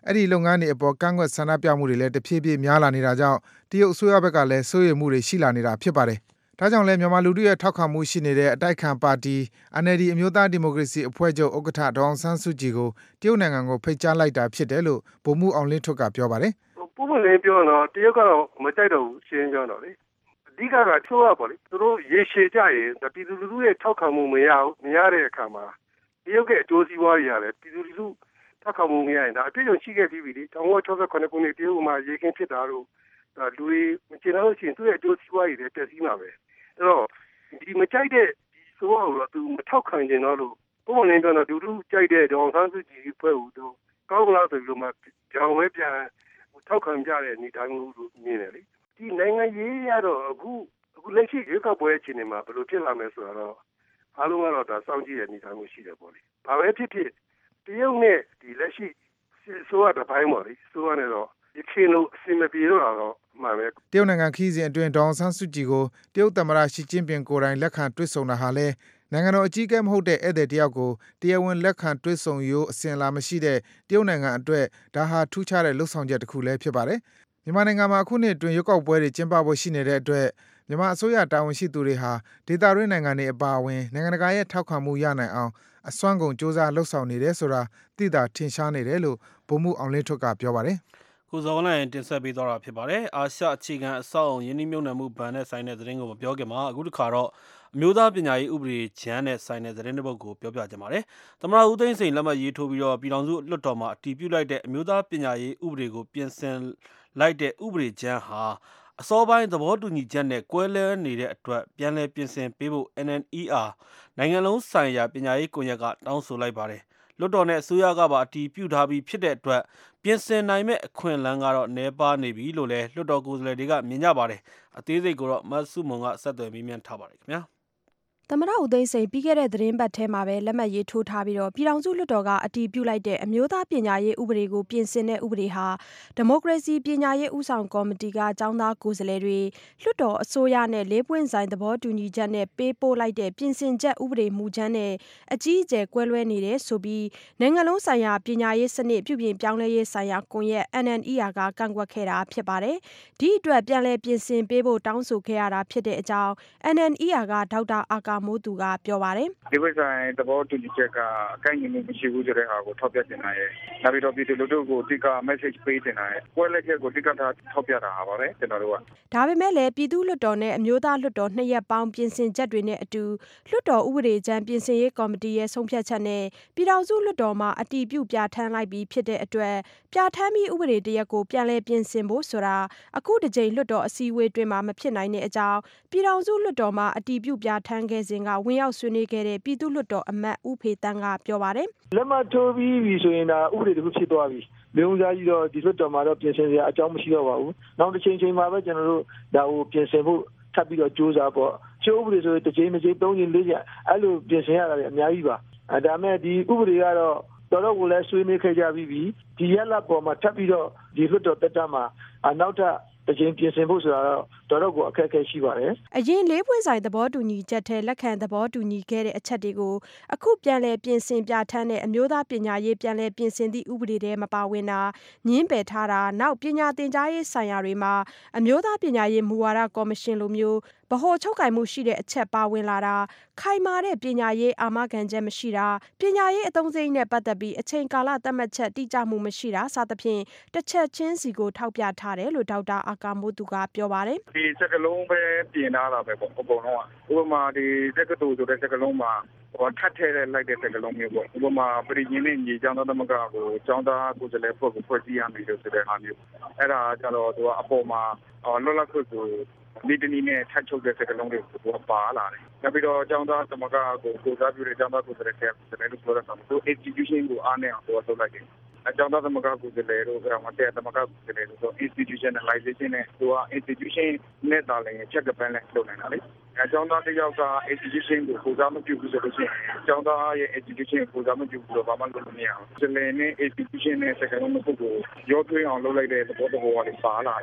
အဲ့ဒီလုပ်ငန်းတွေအပေါ်ကန့်ကွက်ဆန္ဒပြမှုတွေလည်းတဖြည်းဖြည်းများလာနေတာကြောင့်တရုတ်အစိုးရဘက်ကလည်းစိုးရိမ်မှုတွေရှိလာနေတာဖြစ်ပါတယ်။ဒါကြောင့်လည်းမြန်မာလူထုရဲ့ထောက်ခံမှုရှိနေတဲ့အတိုက်ခံပါတီ N L D အမျိုးသားဒီမိုကရေစီအဖွဲ့ချုပ်ဥက္ကဋ္ဌဒေါအောင်ဆန်းစုကြည်ကိုတရုတ်နိုင်ငံကိုဖိတ်ကြားလိုက်တာဖြစ်တယ်လို့ဗိုလ်မှူးအောင်လင်းထွတ်ကပြောပါတယ်။ပုံမှန်လေးပြောတော့တရုတ်ကတော့မကြိုက်တော့ဘူးရှင်းပြောတော့လေ။အဓိကကချိုးရပါလေ။သူတို့ရေရှည်ကြရင်ပြည်သူလူထုရဲ့ထောက်ခံမှုမရဘူးမရတဲ့အခါမှာတရုတ်ရဲ့အကျိုးစီးပွားတွေရတယ်ပြည်သူလူထုထောက်ခံမှုမရရင်ဒါအပြည့်အစုံရှိခဲ့ပြီးပြီလေ။၁၉၆ခုခုနှစ်တရုတ်မှာရေခင်းဖြစ်တာတို့ဒါလူတွေမကျင်လို့ရှိရင်သူ့ရဲ့အကျိုးစီးပွားတွေလည်းတက်စီးမှာပဲ။အဲ့တော့ဒီမကြိုက်တဲ့ဒီဆိုတော့သူမထောက်ခံကျင်တော့လို့ပုံမှန်လေးပြောတော့လူထုကြိုက်တဲ့ဒေါအောင်ဆန်းစုကြည်ဖွဲ့ဦးသူကောင်းလားဆိုပြီးတော့မှကြောင်ဝဲပြန်ထောက်ခံကြတဲ့အနေတိုင်းမျိုးလို့မြင်တယ်လေဒီနိုင်ငံရေးရတော့အခုအခုလက်ရှိရွေးကောက်ပွဲအခြေအနေမှာဘယ်လိုဖြစ်လာမလဲဆိုတော့အားလုံးကတော့ဒါစောင့်ကြည့်ရအနေတိုင်းမျိုးရှိတယ်ပေါ့လေဘာပဲဖြစ်ဖြစ်တရုတ်နဲ့ဒီလက်ရှိဆိုရတဲ့ဘိုင်းပေါ့လေဆိုရနေတော့ဒီခင်လို့အစင်မပြေတော့တော့မှပဲတရုတ်နိုင်ငံခီးစဉ်အတွင်းဒေါအောင်ဆန်းစုကြည်ကိုတရုတ်သမ္မတရှီကျင်းပင်ကိုယ်တိုင်လက်ခံတွေ့ဆုံတာဟာလဲနိုင်ငံတော်အကြီးအကဲမဟုတ်တဲ့ဧည့်သည်တယောက်ကိုတရားဝင်လက်ခံတွေ့ဆုံရိုးအစဉ်လာမရှိတဲ့တရုတ်နိုင်ငံအတွက်ဒါဟာထူးခြားတဲ့လှုပ်ဆောင်ချက်တစ်ခုလည်းဖြစ်ပါတယ်။မြန်မာနိုင်ငံမှာအခုနှစ်အတွင်းရွေးကောက်ပွဲတွေကျင်းပဖို့ရှိနေတဲ့အတွက်မြန်မာအစိုးရတာဝန်ရှိသူတွေဟာဒေသတွင်းနိုင်ငံတွေအပါအဝင်နိုင်ငံတကာရဲ့ထောက်ခံမှုရနိုင်အောင်အစွမ်းကုန်စ조사လှုပ်ဆောင်နေတယ်ဆိုတာသိတာထင်ရှားနေတယ်လို့ဗိုလ်မှူးအောင်လင်းထွတ်ကပြောပါတယ်။ကိုဇော်လိုင်းတင်ဆက်ပေးသွားတာဖြစ်ပါတယ်။အာရှအခြေခံအဆောက်အုံယင်းနှိမ့်မြုပ်နှံမှုဘဏ်နဲ့ဆိုင်တဲ့သတင်းကိုမပြောခင်မှာအခုတစ်ခါတော့အမျိုးသားပညာရေးဥပဒေချမ်းနဲ့ဆိုင်တဲ့သတင်းတစ်ပုဒ်ကိုပြောပြကြပါမယ်။သမ္မတဦးသိန်းစိန်လက်မှတ်ရေးထိုးပြီးတော့ပြည်ထောင်စုလွှတ်တော်မှာအတည်ပြုလိုက်တဲ့အမျိုးသားပညာရေးဥပဒေကိုပြင်ဆင်လိုက်တဲ့ဥပဒေချမ်းဟာအစောပိုင်းသဘောတူညီချက်နဲ့ကွဲလွဲနေတဲ့အတွက်ပြန်လည်ပြင်ဆင်ပေးဖို့ N N E R နိုင်ငံလုံးဆိုင်ရာပညာရေးကွန်ရက်ကတောင်းဆိုလိုက်ပါတယ်။လွှတ်တော်နဲ့အစိုးရကပါအတည်ပြုထားပြီးဖြစ်တဲ့အတွက်ပြင်ဆင်နိုင်မဲ့အခွင့်အလမ်းကတော့နည်းပါးနေပြီလို့လည်းလွှတ်တော်ကိုယ်စားလှယ်တွေကမြင်ကြပါတယ်။အသေးစိတ်ကိုတော့မတ်စုမုံကဆက်သွယ်မေးမြန်းထားပါတယ်ခင်ဗျာ။သမ္မတဦးသိန်းစိန်ပြီးခဲ့တဲ့သတင်းပတ်ထဲမှာပဲလက်မှတ်ရေးထိုးထားပြီးတော့ပြည်ထောင်စုလွှတ်တော်ကအတည်ပြုလိုက်တဲ့အမျိုးသားပညာရေးဥပဒေကိုပြင်ဆင်တဲ့ဥပဒေဟာဒီမိုကရေစီပညာရေးဦးဆောင်ကော်မတီကကျောင်းသားကိုယ်စားလှယ်တွေလွှတ်တော်အစိုးရနဲ့လေးပွင့်ဆိုင်သဘောတူညီချက်နဲ့ပေးပို့လိုက်တဲ့ပြင်ဆင်ချက်ဥပဒေမူကြမ်းနဲ့အကြီးအကျယ်ကွဲလွဲနေတယ်ဆိုပြီးနိုင်ငံလုံးဆိုင်ရာပညာရေးစနစ်ပြုပြင်ပြောင်းလဲရေးဆိုင်ရာကွန်ရက် N N E R ကကန့်ကွက်ခဲ့တာဖြစ်ပါတယ်။ဒီအတွက်ပြန်လည်ပြင်ဆင်ပေးဖို့တောင်းဆိုခဲ့ရတာဖြစ်တဲ့အကြောင်း N N E R ကဒေါက်တာအာကာမိုးသူကပြောပါတယ်။ဒီဝိဆိုင်သဘောတူညီချက်ကအကိုင်းညီမှုမရှိဘူးဆိုတဲ့ဟာကိုထောက်ပြတင်တာရဲ့။နောက်ပြီးတော့ပြည်သူလူထုကိုတိက message ပေးတင်တာရဲ့။ပွဲလက်ချက်ကိုတိကထားထောက်ပြတာပါပဲကျွန်တော်တို့က။ဒါပေမဲ့လည်းပြည်သူ့လွှတ်တော်နဲ့အမျိုးသားလွှတ်တော်နှစ်ရက်ပေါင်းပြင်ဆင်ချက်တွေနဲ့အတူလွှတ်တော်ဥပဒေကြမ်းပြင်ဆင်ရေးကော်မတီရဲ့ဆုံးဖြတ်ချက်နဲ့ပြည်ထောင်စုလွှတ်တော်မှာအတည်ပြုပြဋ္ဌာန်းလိုက်ပြီးဖြစ်တဲ့အတွက်ပြဋ္ဌာန်းပြီးဥပဒေတရက်ကိုပြန်လည်ပြင်ဆင်ဖို့ဆိုတာအခုတစ်ကြိမ်လွှတ်တော်အစည်းအဝေးတွင်မှာမဖြစ်နိုင်တဲ့အကြောင်းပြည်ထောင်စုလွှတ်တော်မှာအတည်ပြုပြဋ္ဌာန်းခဲ့စဉ်ကဝင်ရောက်ဆွေးနွေးခဲ့တဲ့ပြည်သူ့လွှတ်တော်အမတ်ဦးဖေတန်းကပြောပါတယ်။လက်မှတ်ထိုးပြီးပြီဆိုရင်ဒါဥပဒေတစ်ခုဖြစ်သွားပြီ။လုံစားကြီးတော့ဒီလွှတ်တော်မှာတော့ပြင်ဆင်စရာအကြောင်းမရှိတော့ပါဘူး။နောက်တစ်ချိန်ချိန်မှာပဲကျွန်တော်တို့ဒါကိုပြင်ဆင်ဖို့ထပ်ပြီးတော့စူးစမ်းပေါ့။ချိုးဥပဒေဆိုတစ်ချိန်တစ်ချိန်သုံးချိန်လေးချိန်အဲ့လိုပြင်ဆင်ရတာလည်းအများကြီးပါ။အဲဒါမဲ့ဒီဥပဒေကတော့တော်တော်ကိုလည်းဆွေးနွေးခဲ့ကြပြီးပြီ။ဒီရက်လက်ပေါ်မှာထပ်ပြီးတော့ဒီလွှတ်တော်တက်တာမှာနောက်ထပ်တကြိမ်ပြင်ဆင်ဖို့ဆိုတာတော့တော်တော်ကိုအခက်အခဲရှိပါတယ်။အရင်လေးပွင့်ဆိုင်သဘောတူညီချက်ထဲလက်ခံသဘောတူညီခဲ့တဲ့အချက်တွေကိုအခုပြန်လည်ပြင်ဆင်ပြဋ္ဌာန်းတဲ့အမျိုးသားပညာရေးပြန်လည်ပြင်ဆင်သည့်ဥပဒေထဲမပါဝင်တာညှင်းပယ်ထားတာနောက်ပညာသင်ကြားရေးဆိုင်ရာတွေမှာအမျိုးသားပညာရေးမူဝါဒကော်မရှင်လိုမျိုးဗဟိုချုပ်ကိုင်မှုရှိတဲ့အချက်ပါဝင်လာတာခိုင်မာတဲ့ပညာရေးအာမခံချက်မရှိတာပညာရေးအသုံးစရိတ်နဲ့ပတ်သက်ပြီးအချိန်ကာလသတ်မှတ်ချက်တိကျမှုမရှိတာစသဖြင့်တစ်ချက်ချင်းစီကိုထောက်ပြထားတယ်လို့ဒေါက်တာအာကာမိုးသူကပြောပါတယ်။ဒီစကလုံးပဲပြင်ထားတာပဲပေါ့အကုန်လုံးကဥပမာဒီစကတူဆိုတဲ့စကလုံးမှာဟောထပ်ထဲလိုက်တဲ့စကလုံးမျိုးပေါ့ဥပမာပြည်ရင်းနဲ့ညီကျောင်းသားသမဂ္ဂကိုကျောင်းသားကိုယ်စားလှယ်ဖွဲ့ကိုဖွဲ့စည်းရမယ်လို့ဆိုတဲ့ဟာမျိုးအဲ့ဒါကြတော့သူကအပေါ်မှာလွတ်လပ်ခွင့်ကိုဒီတနည်းနဲ့ထပ်ချုပ်တဲ့စကလုံးတွေကိုသူကပါလာတယ်။နောက်ပြီးတော့ကျောင်းသားသမဂ္ဂကိုကိုစားပြုတဲ့ကျောင်းသားကိုယ်စားလှယ်ကဆိုတဲ့လို့ပြောတဲ့အခါမှာသူ institution ကိုအားနဲ့အောင်သူကလုပ်လိုက်တယ်။အကျောင်းသားသမဂ္ဂကိုယ်စားလှယ်တို့အဲ့ဒါမှတဲ့သမဂ္ဂကိုယ်စားလှယ်တို့ဆို institutionalization နဲ့သူက institution နဲ့တာလည်း check and balance လုပ်နေတာလေ။အကျောင်းသားတစ်ယောက်က institution ကိုကိုစားမပြုဘူးဆိုလို့ရှိရင်အကျောင်းသားရဲ့ institution ကိုကိုစားမပြုဘူးဆိုတော့ဘာမှလုပ်လို့မရဘူး။စလယ်နဲ့ institution နဲ့စကလုံးတစ်ခုကိုရောထွေးအောင်လုပ်လိုက်တဲ့သဘောတဘောကလေးပါလာတယ်။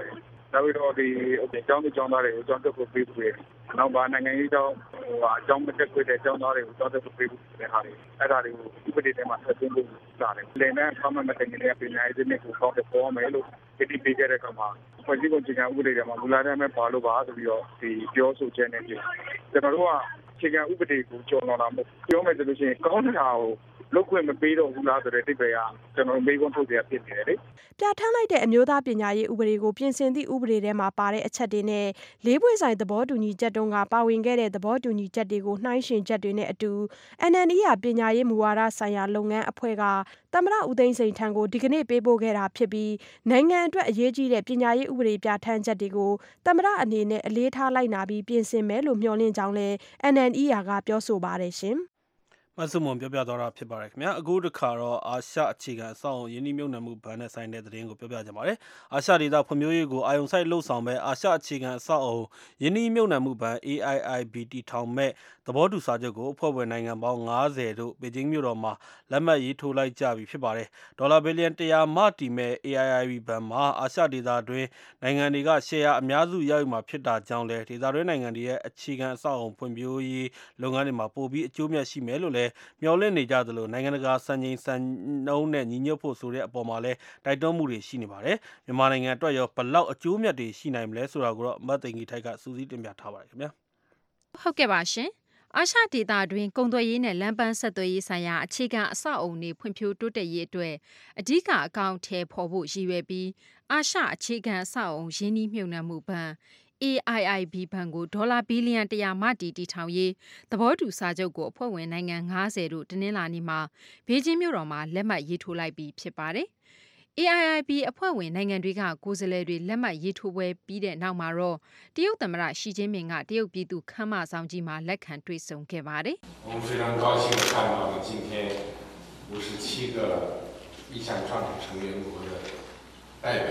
နောက်ပြီးတော့ဒီအကြောင်းအကြောင်းသားတွေကိုအကြောင်းတက်ဖို့ပေးဖို့နောက်ပါနိုင်ငံရေးကြောင်းဟိုအကြောင်းမတက်ခွင့်တဲ့အကြောင်းသားတွေကိုအကြောင်းတက်ဖို့ပေးဖို့တဲ့ဟာတွေအဲ့ဒါတွေကိုဥပဒေထဲမှာဆက်သွင်းဖို့လာတယ်လည်နဲ့ဖမ်းမတဲ့ငယ်လေးပညာရေးစနစ်ကိုကောင်းတဲ့ပေါ်မယ်လို့ဒီပေးခဲ့တဲ့ကောင်မှာဖွဲ့စည်းပုံအခြေခံဥပဒေထဲမှာမူလာတဲ့မဲ့ပါလို့ပါဆိုပြီးတော့ဒီပြောဆိုချက်နဲ့ပြည်ကျွန်တော်တို့ကအခြေခံဥပဒေကိုကျော်လွန်တာမဟုတ်ပြောမယ်ဆိုလို့ရှိရင်ကောင်းတဲ့ဟာကိုလောက်ခွင့်မပေးတော့ဘူးလားဆိုတဲ့တိတ်ပဲကကျွန်တော်မေးခွန်းထုတ်ရဖြစ်နေတယ်လေပြဋ္ဌာန်းလိုက်တဲ့အမျိုးသားပညာရေးဥပဒေကိုပြင်ဆင်သည့်ဥပဒေထဲမှာပါတဲ့အချက်တွေနဲ့လေးပွင့်ဆိုင်သဘောတူညီချက်တုန်းကပါဝင်ခဲ့တဲ့သဘောတူညီချက်တွေကိုနှိုင်းယှဉ်ချက်တွေနဲ့အတူ အန် အန် အီ ကပညာရေးမူဝါဒဆိုင်ရာလုပ်ငန်းအဖွဲ့ကသမ္မတဦးသိန်းစိန်ထံကိုဒီကနေ့ပေးပို့ခဲ့တာဖြစ်ပြီးနိုင်ငံအတွက်အရေးကြီးတဲ့ပညာရေးဥပဒေပြဋ္ဌာန်းချက်တွေကိုသမ္မတအနေနဲ့အလေးထားလိုက်နာပြီးပြင်ဆင်မယ်လို့မျှော်လင့်ကြောင်းလည်း အန် အန် အီ ကပြောဆိုပါတယ်ရှင်မဆုမွန်ပြောပြသွားတာဖြစ်ပါတယ်ခင်ဗျာအခုတစ်ခါတော့အာရှအခြေခံအဆောက်အုံယင်းနှိမ့်မြုံနယ်မှုဘဏ်နဲ့ဆိုင်တဲ့သတင်းကိုပြောပြကြပါမယ်အာရှဒေသဖွံ့ဖြိုးရေးကိုအာယုံဆိုင်လှုပ်ဆောင်မဲ့အာရှအခြေခံအဆောက်အုံယင်းနှိမ့်မြုံနယ်မှုဘဏ် အေ အိုင် အိုင် ဘီ တည်ထောင်မဲ့သဘောတူစာချုပ်ကိုအဖွဲ့ဝင်နိုင်ငံပေါင်း၅၀တို့ဘေကျင်းမြို့တော်မှာလက်မှတ်ရေးထိုးလိုက်ကြပြီဖြစ်ပါတယ်ဒေါ်လာဘီလီယံတရာမှတည်မဲ့ အေ အိုင် အိုင် ဘီ ဘဏ်မှာအာရှဒေသတွင်းနိုင်ငံတွေကရှယ်ယာအများစုရယူမှာဖြစ်တာကြောင့်လည်းဒေသတွင်းနိုင်ငံတွေရဲ့အခြေခံအဆောက်အုံဖွံ့ဖြိုးရေးလုပ်ငန်းတွေမှာပိုပြီးအကျိုးမြတ်ရှိမယ်လို့လည်းမျှော်လင့်နေကြသလိုနိုင်ငံတကာစံချိန်စံနှုန်းနဲ့ညီညွတ်ဖို့ဆိုတဲ့အပေါ်မှာလည်းတိုက်တွန်းမှုတွေရှိနေပါတယ်မြန်မာနိုင်ငံအတွက်ရောဘလောက်အကျိုးမြတ်တွေရှိနိုင်မလဲဆိုတာကိုတော့မတ်သိင်ကြီးထိုက်ကစူးစီးတင်ပြထားပါတယ်ခင်ဗျာဟုတ်ကဲ့ပါရှင်အာရှဒေသတွင်ကုန်သွယ်ရေးနဲ့လမ်းပန်းဆက်သွယ်ရေးဆိုင်ရာအခြေခံအဆောက်အုံတွေဖွံ့ဖြိုးတိုးတက်ရေးအတွက်အဓိကအကောင့်ထဲပေါ်ဖို့ရည်ရွယ်ပြီးအာရှအခြေခံအဆောက်အုံရင်းနှီးမြှုပ်နှံမှုဘဏ် အေ အိုင် အိုင် ဘီ ဘဏ်ကိုဒေါ်လာဘီလီယံတရာမှတည်တည်ထောင်ရေးသဘောတူစာချုပ်ကိုအဖွဲ့ဝင်နိုင်ငံ၅၀တို့တနင်္လာနေ့မှာဘေကျင်းမြို့တော်မှာလက်မှတ်ရေးထိုးလိုက်ပြီးဖြစ်ပါတယ်။ အေ အိုင် အိုင် ဘီ အဖွဲ့ဝင်နိုင်ငံတွေကကိုယ်စားလှယ်တွေလက်မှတ်ရေးထိုးပွဲပြီးတဲ့နောက်မှာတော့တရုတ်သမ္မတရှီကျင်းပင်ကတရုတ်ပြည်သူ့ခမ်းမဆောင်ကြီးမှာလက်ခံတွေ့ဆုံခဲ့ပါတယ်။我们非常高兴看到了今天五十七个意向创始成员国的代表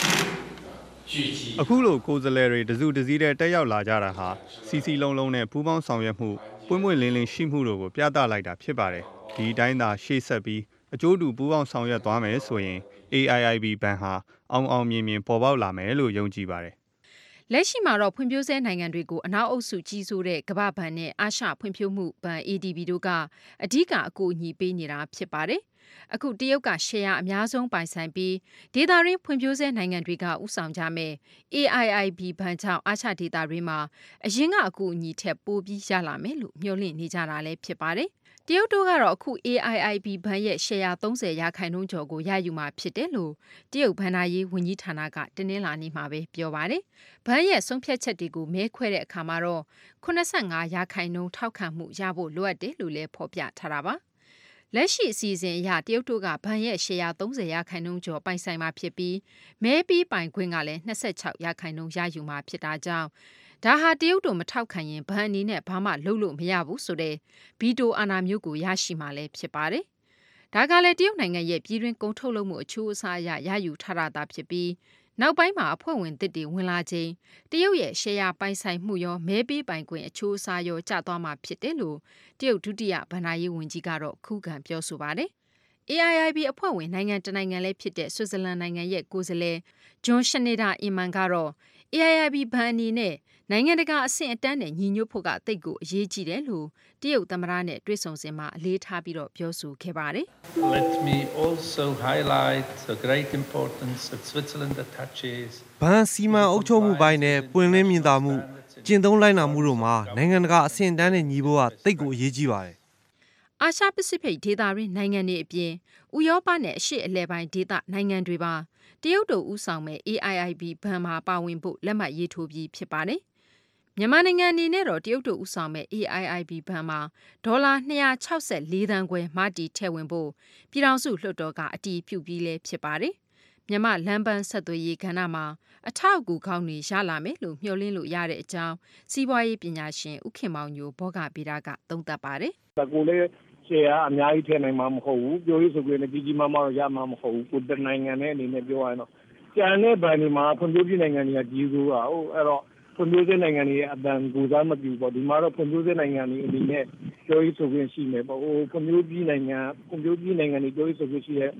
အခုလိုကိုယ်စားလှယ်တွေတစုတစည်းတဲ့တက်ရောက်လာကြတာဟာစီစီလုံးလုံးနဲ့ပူးပေါင်းဆောင်ရွက်မှုပွင့်ပွင့်လင်းလင်းရှိမှုတို့ကိုပြသလိုက်တာဖြစ်ပါတယ်ဒီအတိုင်းသာရှေ့ဆက်ပြီးအကျိုးတူပူးပေါင်းဆောင်ရွက်သွားမယ်ဆိုရင် အေ အိုင် အိုင် ဘီ ဘဏ်ဟာအောင်အောင်မြင်မြင်ပေါ်ပေါက်လာမယ်လို့ယုံကြည်ပါတယ်လက်ရှိမှာတော့ဖွံ့ဖြိုးဆဲနိုင်ငံတွေကိုအနောက်အုပ်စုကြီးစိုးတဲ့ကမ္ဘာ့ဘဏ်နဲ့အာရှဖွံ့ဖြိုးမှုဘဏ် အေ ဒီ ဘီ တို့ကအဓိကအကူအညီပေးနေတာဖြစ်ပါတယ်အခုတရုတ်ကရှယ်ယာအများဆုံးပိုင်ဆိုင်ပြီးဒေသရင်းဖွံ့ဖြိုးဆဲနိုင်ငံတွေကဥဆောင်ကြမယ် အေ အိုင် အိုင် ဘီ ဘဏ်ကြောင့်အာရှဒေသရင်းမှာအရင်ကအကူအညီထက်ပိုပြီးရလာမယ်လို့မျှော်လင့်နေကြတာလည်းဖြစ်ပါတယ်တရုတ်တို့ကတော့အခု အေ အိုင် အိုင် ဘီ ဘဏ်ရဲ့ရှယ်ယာသုံးဆယ်ရာခိုင်နှုန်းကျော်ကိုရယူမှာဖြစ်တယ်လို့တရုတ်ဘဏ္ဍာရေးဝန်ကြီးဌာနကတနင်္လာနေ့မှာပဲပြောပါတယ်။ဘဏ်ရဲ့ဆုံးဖြတ်ချက်တွေကိုမဲခွဲတဲ့အခါမှာတော့ခုနစ်ဆယ့်ငါရာခိုင်နှုန်းထောက်ခံမှုရဖို့လိုအပ်တယ်လို့လည်းဖော်ပြထားတာပါ။လက်ရှိအစီအစဉ်အရတရုတ်တို့ကဘဏ်ရဲ့ရှယ်ယာသုံးဆယ်ရာခိုင်နှုန်းကျော်ပိုင်ဆိုင်မှာဖြစ်ပြီးမဲပြီးပိုင်ခွင့်ကလည်း၂၆ရာခိုင်နှုန်းရယူမှာဖြစ်တာကြောင့်ဒါဟာတရုတ်တို့မထောက်ခံရင်ဘဏ်အနေနဲ့ဘာမှလုပ်လို့မရဘူးဆိုတဲ့ဗီတိုအာဏာမျိုးကိုရရှိမှာလည်းဖြစ်ပါတယ်။ဒါကလည်းတရုတ်နိုင်ငံရဲ့ပြည်တွင်းကုန်ထုတ်လုပ်မှုအချိုးအစားအရရယူထားတာသာဖြစ်ပြီးနောက်ပိုင်းမှာအဖွဲ့ဝင်သစ်တွေဝင်လာချိန်တရုတ်ရဲ့ရှယ်ယာပိုင်ဆိုင်မှုရောမဲပေးပိုင်ခွင့်အချိုးအစားရောကျသွားမှာဖြစ်တယ်လို့တရုတ်ဒုတိယဗဏ္ဍာရေးဝန်ကြီးကတော့ခုခံပြောဆိုပါတယ်။ အေ အိုင် အိုင် ဘီ အဖွဲ့ဝင်နိုင်ငံတနိုင်ငံလည်းဖြစ်တဲ့ဆွစ်ဇာလန်နိုင်ငံရဲ့ကိုယ်စားလှယ်ဂျွန်ရှနေဒါအင်မန်ကတော့ အေ အိုင် အိုင် ဘီ ဘဏ်အနေနဲ့နိုင်ငံတကာအဆင့်အတန်းနဲ့ညီညွတ်ဖို့ကတိတ်ကိုအရေးကြီးတယ်လို့တရုတ်သမ္မတနဲ့တွေ့ဆုံစဉ်မှာအလေးထားပြီးတော့ပြောဆိုခဲ့ပါတယ်။ Let me also highlight the great importance that Switzerland attaches ဘဏ်စီမံအုပ်ချုပ်မှုပိုင်းနဲ့ပွင့်လင်းမြင်သာမှုကျင့်သုံးလိုက်နာမှုတို့မှာနိုင်ငံတကာအဆင့်အတန်းနဲ့ညီဖို့ကတိတ်ကိုအရေးကြီးပါတယ်အာရှပစိဖိတ်ဒေသရင်းနိုင်ငံတွေအပြင်ဥရောပနဲ့အရှေ့အလယ်ပိုင်းဒေသနိုင်ငံတွေပါတရုတ်တို့ဦးဆောင်မဲ့ အေ အိုင် အိုင် ဘီ ဘဏ်မှာပါဝင်ဖို့လက်မှတ်ရေးထိုးပြီးဖြစ်ပါတယ်။မြန်မာနိုင်ငံအနေနဲ့တော့တရုတ်တို့ဦးဆောင်မဲ့ အေ အိုင် အိုင် ဘီ ဘဏ်မှာဒေါ်လာ၂၆၄သန်းခွဲမှတီထည့်ဝင်ဖို့ပြည်ထောင်စုလွှတ်တော်ကအတည်ပြုပြီးလဲဖြစ်ပါတယ်။မြန်မာလမ်းပန်းဆက်သွယ်ရေးကဏ္ဍမှာအထောက်အကူကောင်းတွေရလာမယ်လို့မျှော်လင့်လို့ရတဲ့အကြောင်းစီးပွားရေးပညာရှင်ဦးခင်မောင်ညိုဘောဂဗေဒကသုံးသပ်ပါတယ်။ဒါကိုလည်းရှယ်ယာအများကြီးထည့်နိုင်မှာမဟုတ်ဘူးပြောရေးဆိုခွင့်နဲ့ကြီးကြီးမားမားရမှာမဟုတ်ဘူးကိုယ်နိုင်ငံနဲ့အနေနဲ့ပြောရရင်တော့ကျန်တဲ့ဘဏ်တွေမှာဖွံ့ဖြိုးပြီးနိုင်ငံတွေကကြီးစိုးတာဟုတ်အဲ့တော့ဖွံ့ဖြိုးတဲ့နိုင်ငံတွေအတန်ကိုစားမပြူပေါ့ဒီမှာတော့ဖွံ့ဖြိုးတဲ့နိုင်ငံတွေအနေနဲ့ပြောရေးဆိုခွင့်ရှိမယ်ပေါ့ဟိုဖွံ့ဖြိုးပြီးနိုင်ငံဖွံ့ဖြိုးပြီးနိုင်ငံတွေပြောရေးဆိုခွင့်ရှိတဲ့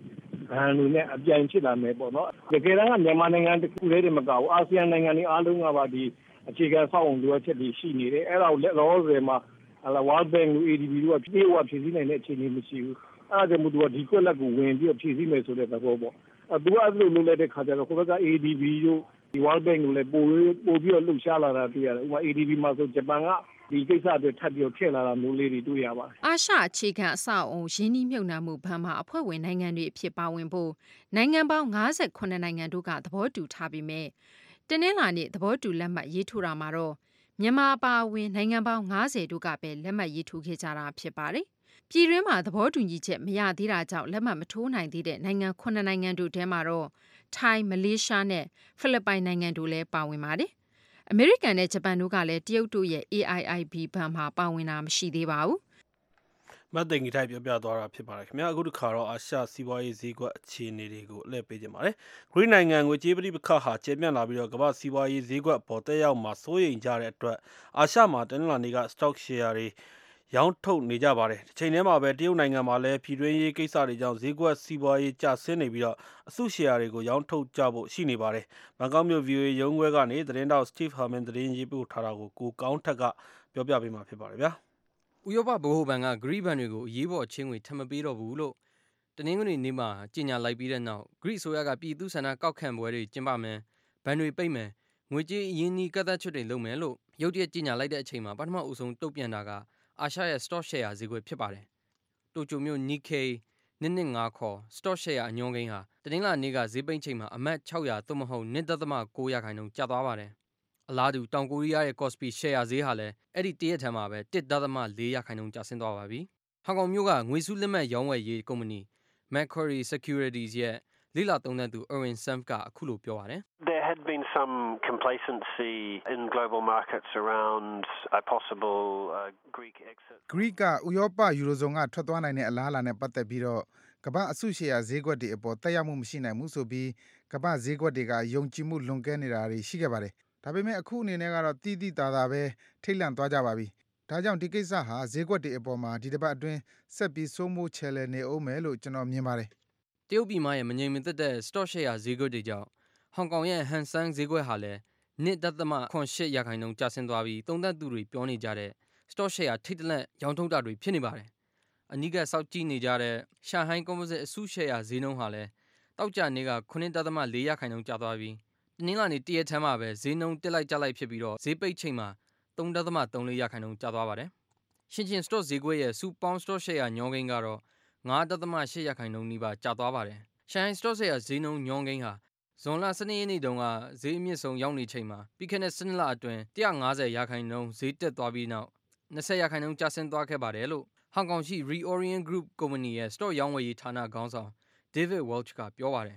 ဘဏ်တွေနဲ့အပြိုင်ဖြစ်လာမယ်ပေါ့နော်တကယ်တမ်းကမြန်မာနိုင်ငံတစ်ခုလေးတွေမကဘူးအာဆီယံနိုင်ငံတွေအားလုံးကပါဒီအခြေခံဆောက်အုံလိုအပ်ချက်တွေရှိနေတယ်အဲ့ဒါကိုလက်လောဆယ်မှာ World Bank တို့ A D B တို့ကပြေဝဖြည့်ဆည်းနိုင်တဲ့အခြေအနေမရှိဘူးအဲ့ဒါကြောင့်မို့သူကဒီကွက်လက်ကိုဝင်ပြီးဖြည့်ဆည်းမယ်ဆိုတဲ့သဘောပေါ့အဲသူကအဲ့လိုလုပ်လိုက်တဲ့ခါကျတော့ကိုယ့်ဘက်က A D B တို့ဒီ World Bank တို့လည်းပို့ပို့ပြီးတော့လှုပ်ရှားလာတာတွေ့ရတယ်ဥပမာ A D B မှာဆိုဂျပန်ကဒီကိစ္စတွေထပ်ပြီးထည့်လာတာမျိုးလေးတွေတွေ့ရပါတယ်အာရှအခြေခံအဆောက်အုံရင်းနှီးမြှုပ်နှံမှုဘဏ်မှာအဖွဲ့ဝင်နိုင်ငံတွေအဖြစ်ပါဝင်ဖို့နိုင်ငံပေါင်း၅၈နိုင်ငံတို့ကသဘောတူထားပြီးမြဲတနင်္လာနေ့သဘောတူလက်မှတ်ရေးထိုးတာမှာတော့မြန်မာပါဝင်နိုင်ငံပေါင်း၅၀တို့ကပဲလက်မှတ်ရေးထိုးခဲ့ကြတာဖြစ်ပါတယ်ပြည်တွင်းမှာသဘောတူညီချက်မရသေးတာကြောင့်လက်မှတ်မထိုးနိုင်သေးတဲ့နိုင်ငံခုနှစ်နိုင်ငံတို့ထဲမှာတော့ထိုင်းမလေးရှားနဲ့ဖိလစ်ပိုင်နိုင်ငံတို့လည်းပါဝင်ပါတယ်အမေရိကန်နဲ့ဂျပန်တို့ကလည်းတရုတ်တို့ရဲ့ A I I B ဘဏ်မှာပါဝင်တာမရှိသေးပါဘူးမတ်သိင်္ဂီထိုက်ပြောပြသွားတာဖြစ်ပါတယ်ခင်ဗျာအခုတစ်ခါတော့အာရှစီးပွားရေးဈေးကွက်အခြေအနေတွေကိုအလှည့်ပေးကြပါမယ်ဂရိနိုင်ငံငွေကြေးပဋိပက္ခဟာကျပြန့်လာပြီးတော့ကမ္ဘာစီးပွားရေးဈေးကွက်ပေါ်တက်ရောက်မှာစိုးရိမ်ကြတဲ့အတွက်အာရှမှာတနင်္လာနေ့က stock share တွေရောင်းထုတ်နေကြပါတယ်။ဒီချိန်ထဲမှာပဲတရုတ်နိုင်ငံမှာလည်းပြည်တွင်းရေးကိစ္စတွေကြောင့်ဈေးကွက်စီးပွားရေးကျဆင်းနေပြီးတော့အစုရှယ်ယာတွေကိုရောင်းထုတ်ကြဖို့ရှိနေပါတယ်။ဘန်ကောက်မြို့ V O A ရုံးခွဲကနေသတင်းတောက် Steve Herman သတင်းရေးပို့ထားတာကိုကိုကောင်းထက်ကပြောပြပေးမှာဖြစ်ပါတယ်ဗျာ။ဥရောပဗဟိုဘဏ်ကဂရိဘဏ်တွေကိုအရေးပေါ်အချင်းငွေထပ်မပေးတော့ဘူးလို့တနင်္ဂနွေနေ့မှာကြေညာလိုက်ပြီးတဲ့နောက်ဂရိဆိုရကပြည်သူ့ဆန္ဒကောက်ခံပွဲတွေကျင်းပမယ်။ဘဏ်တွေပိတ်မယ်။ငွေကြေးအရင်းနှီးကတ်သက်ချွတ်တွေလုပ်မယ်လို့ရုတ်တရက်ကြေညာလိုက်တဲ့အချိန်မှာပထမအဆုံးတုတ်ပြန်တာကအာရှရဲ့ stock share ဈေးကွက်ဖြစ်ပါတယ်။တိုကျိုမြို့ Nikkei နှစ်နှစ်ငါးခေါ် stock share အညွှန်းကိန်းဟာတနင်္လာနေ့ကဈေးပိတ်ချိန်မှာအမတ်၆၀၀သို့မဟုတ် ၂.၉ ရာခိုင်နှုန်းကျသွားပါတယ်။အလားတူတောင်ကိုရီးယားရဲ့ Kospi share ဈေးဟာလည်းအဲ့ဒီတရက်ထမ်းမှာပဲ ၁.၄ ရာခိုင်နှုန်းကျဆင်းသွားပါပြီ။ဟောင်ကောင်မြို့ကငွေစုလက်မှတ်ရောင်းဝယ်ရေးကုမ္ပဏီ Macquarie Securities ရဲ့လေ့လာသုံးသပ်သူ Erwin Sump ကအခုလိုပြောပါတယ်။ There had been some complacency in global markets around a possible uh, Greek exit. Greek ကဥရောပယူရိုဇုံကထွက်သွားနိုင်တဲ့အလားအလာနဲ့ပတ်သက်ပြီးတော့ကမ္ဘာအစုရှယ်ယာဈေးကွက်တွေအပေါ်တက်ရောက်မှုမရှိနိုင်ဘူးဆိုပြီးကမ္ဘာဈေးကွက်တွေကယုံကြည်မှုလွန်ကဲနေတာတွေရှိခဲ့ပါတယ်။ဒါပေမဲ့အခုအနေနဲ့ကတော့တီးတီးသာသာပဲထိတ်လန့်သွားကြပါပြီ။ဒါကြောင့်ဒီကိစ္စဟာဈေးကွက်တွေအပေါ်မှာဒီတစ်ပတ်အတွင်းဆက်ပြီးစိုးမိုးချယ်လှယ်နေအောင်မယ်လို့ကျွန်တော်မြင်ပါတယ်။တရုတ်ပြည်မှာရဲ့မငြိမ်မသက်တဲ့ stock share ဈေးကွက်တွေကြောင့်ဟောင်ကောင်ရဲ့ Hang Seng ဈေးကွက်ဟာလည်း ၂.၇၈ ရာခိုင်နှုန်းကျဆင်းသွားပြီးသုံးသပ်သူတွေပြောနေကြတဲ့ stock share ထိတ်တလန့်ရောင်းထုတ်တာတွေဖြစ်နေပါတယ်။အနီးကစောက်ကြည့်နေကြတဲ့ Shanghai Composite အစုရှယ်ယာဈေးနှုန်းဟာလည်းတောက်ကြနေ့က ၇.၄ ရာခိုင်နှုန်းကျသွားပြီးတနင်္လာနေ့တရက်ထမ်းမှာပဲဈေးနှုန်းတက်လိုက်ကျလိုက်ဖြစ်ပြီးတော့ဈေးပိတ်ချိန်မှာ ၃.၃၄ ရာခိုင်နှုန်းကျသွားပါတယ်။ရှင်ကျင် stock ဈေးကွက်ရဲ့စုပေါင်း stock share ညောင်းကိန်းကတော့ ၅.၈ ရာခိုင်နှုန်းနီးပါးကျသွားပါတယ်။ Shanghai stock share ဈေးနှုန်းညောင်းကိန်းဟာဇွန်လ၁၂ရက်နေ့တုန်းကဈေးအမြင့်ဆုံးရောက်နေချိန်မှာပြီးခဲ့တဲ့၁၂လအတွင်း၁၅၀ရာခိုင်နှုန်းဈေးတက်သွားပြီးနောက်၂၀ရာခိုင်နှုန်းကျဆင်းသွားခဲ့ပါတယ်လို့ဟောင်ကောင်ရှိ Reorient Group ကုမ္ပဏီရဲ့ stock ရောင်းဝယ်ရေးဌာနခေါင်းဆောင် David Welch ကပြောပါတယ်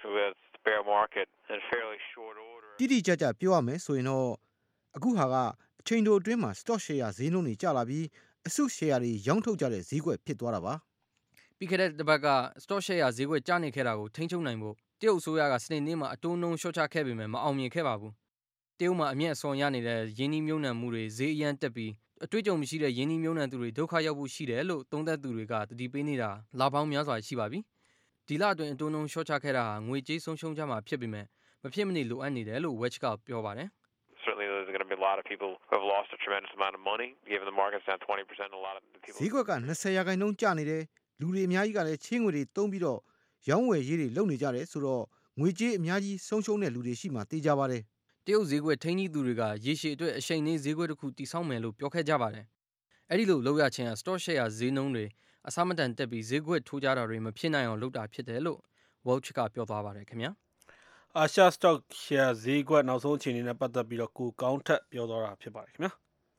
တိတိကျကျပြောရမယ်ဆိုရင်တော့အခုဟာကအချိန်တိုအတွင်းမှာ stock share ဈေးနှုန်းတွေကျလာပြီးအစု share တွေရောင်းထုတ်ကြတဲ့ဈေးကွက်ဖြစ်သွားတာပါပြီးခဲ့တဲ့တစ်ပတ်က stock share ဈေးကွက်ကျနေခဲ့တာကိုထိန်းချုပ်နိုင်ဖို့တရုတ်အစိုးရကစနေနေ့မှာအတိုးနှုန်းလျှော့ချခဲ့ပေမဲ့မအောင်မြင်ခဲ့ပါဘူးတရုတ်မှာအမြင့်အစွန်ရနေတဲ့ယင်းနှီးမြှုပ်နှံမှုတွေဈေးအရန်တက်ပြီးအတွေ့အကြုံမရှိတဲ့ယင်းနှီးမြှုပ်နှံသူတွေဒုက္ခရောက်ဖို့ရှိတယ်လို့သုံးသပ်သူတွေကတတိပေးနေတာလာပေါင်းများစွာရှိပါပြီဒီလအတွင်းအတိုးနှုန်းလျှော့ချခဲ့တာဟာငွေကြေးဆုံးရှုံးကြမှာဖြစ်ပေမဲ့မဖြစ်မနေလိုအပ်နေတယ်လို့ Wedge ကပြောပါတယ် Certainly there's going to be a lot of people who have lost a tremendous amount of money given the market's down twenty percent a lot of people ဈေးကွက်က၂၀ရာခိုင်နှုန်းကျနေတယ်လူတွေအများကြီးကလည်းချင်းငွေတွေတုံးပြီးတော့ရောင်းဝယ်ရေးတွေလုပ်နေကြတယ်ဆိုတော့ငွေကြေးအများကြီးဆုံးရှုံးတဲ့လူတွေရှိမှသိကြပါတယ်တရုတ်ဈေးကွက်ထိန်းကြီးသူတွေကရေရှည်အတွက်အရှိန်လေးဈေးကွက်တစ်ခုတည်ဆောက်မယ်လို့ပြောခဲ့ကြပါတယ်အဲ့ဒီလိုလောက်ရခြင်းဟာ stock share ဈေးနှုန်းတွေအဆမတန်တက်ပြီးဈေးကွက်ထိုးကြတာတွေမဖြစ်နိုင်အောင်လုပ်တာဖြစ်တယ်လို့ Welch ကပြောသွားပါတယ်ခင်ဗျာအာရှ stock share ဈေးကွက်နောက်ဆုံးအခြေအနေနဲ့ပတ်သက်ပြီးတော့ကိုကောင်းထက်ပြောသွားတာဖြစ်ပါတယ်ခင်ဗျာ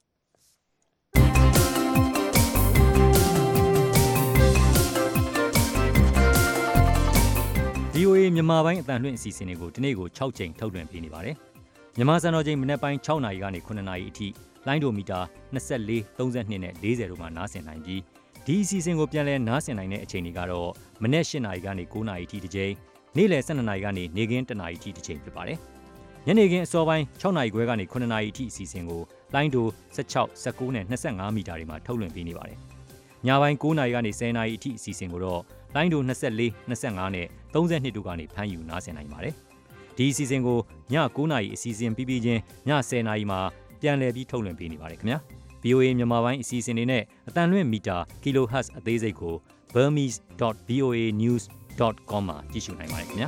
ဗီအိုအေ မြန်မာပိုင်းအသံလွှင့်အစီအစဉ်တွေကိုဒီနေ့ကို၆ချိန်ထုတ်လွှင့်ပေးနေပါတယ်။မြန်မာစံတော်ချိန်မနက်ပိုင်း၆နာရီကနေခုနှစ်နာရီအထိလိုင်းဒိုမီတာ၂၄ ၃၂နဲ့၄၀တို့မှာနားဆင်နိုင်ပြီးဒီအစီအစဉ်ကိုပြန်လည်နားဆင်နိုင်တဲ့အချိန်တွေကတော့မနက်၈နာရီကနေ၉နာရီအထိတစ်ချိန်နေ့လယ်၁၂နာရီကနေနေ့ခင်း၁နာရီအထိတစ်ချိန်ဖြစ်ပါတယ်။ညနေခင်းအစောပိုင်း၆နာရီခွဲကနေခုနှစ်နာရီအထိအစီအစဉ်ကိုလိုင်းဒို၁၆ ၁၉နဲ့၂၅မီတာတွေမှာထုတ်လွှင့်ပေးနေပါတယ်။ညပိုင်း၉နာရီကနေ၁၀နာရီအထိအစီအစဉ်ကိုတော့လိုင်းဒို၂၄ ၂၅နဲ့သုံးဆယ်နှစ်တို့ကနေဖမ်းယူနားဆင်နိုင်ပါတယ်ဒီအစီအစဉ်ကိုည9:00နာရီအစီအစဉ်ပြီးပြီးချင်းည10:00နာရီမှာပြန်လည်ပြီးထုတ်လွှင့်ပေးနေပါတယ်ခင်ဗျာ ဗွီအိုအေ မြန်မာပိုင်းအစီအစဉ်တွေနဲ့အတန်လွင့်မီတာ kilohertz အသေးစိတ်ကို burmese dot voa news dot com မှာကြည့်ရှုနိုင်ပါတယ်ခင်ဗျာ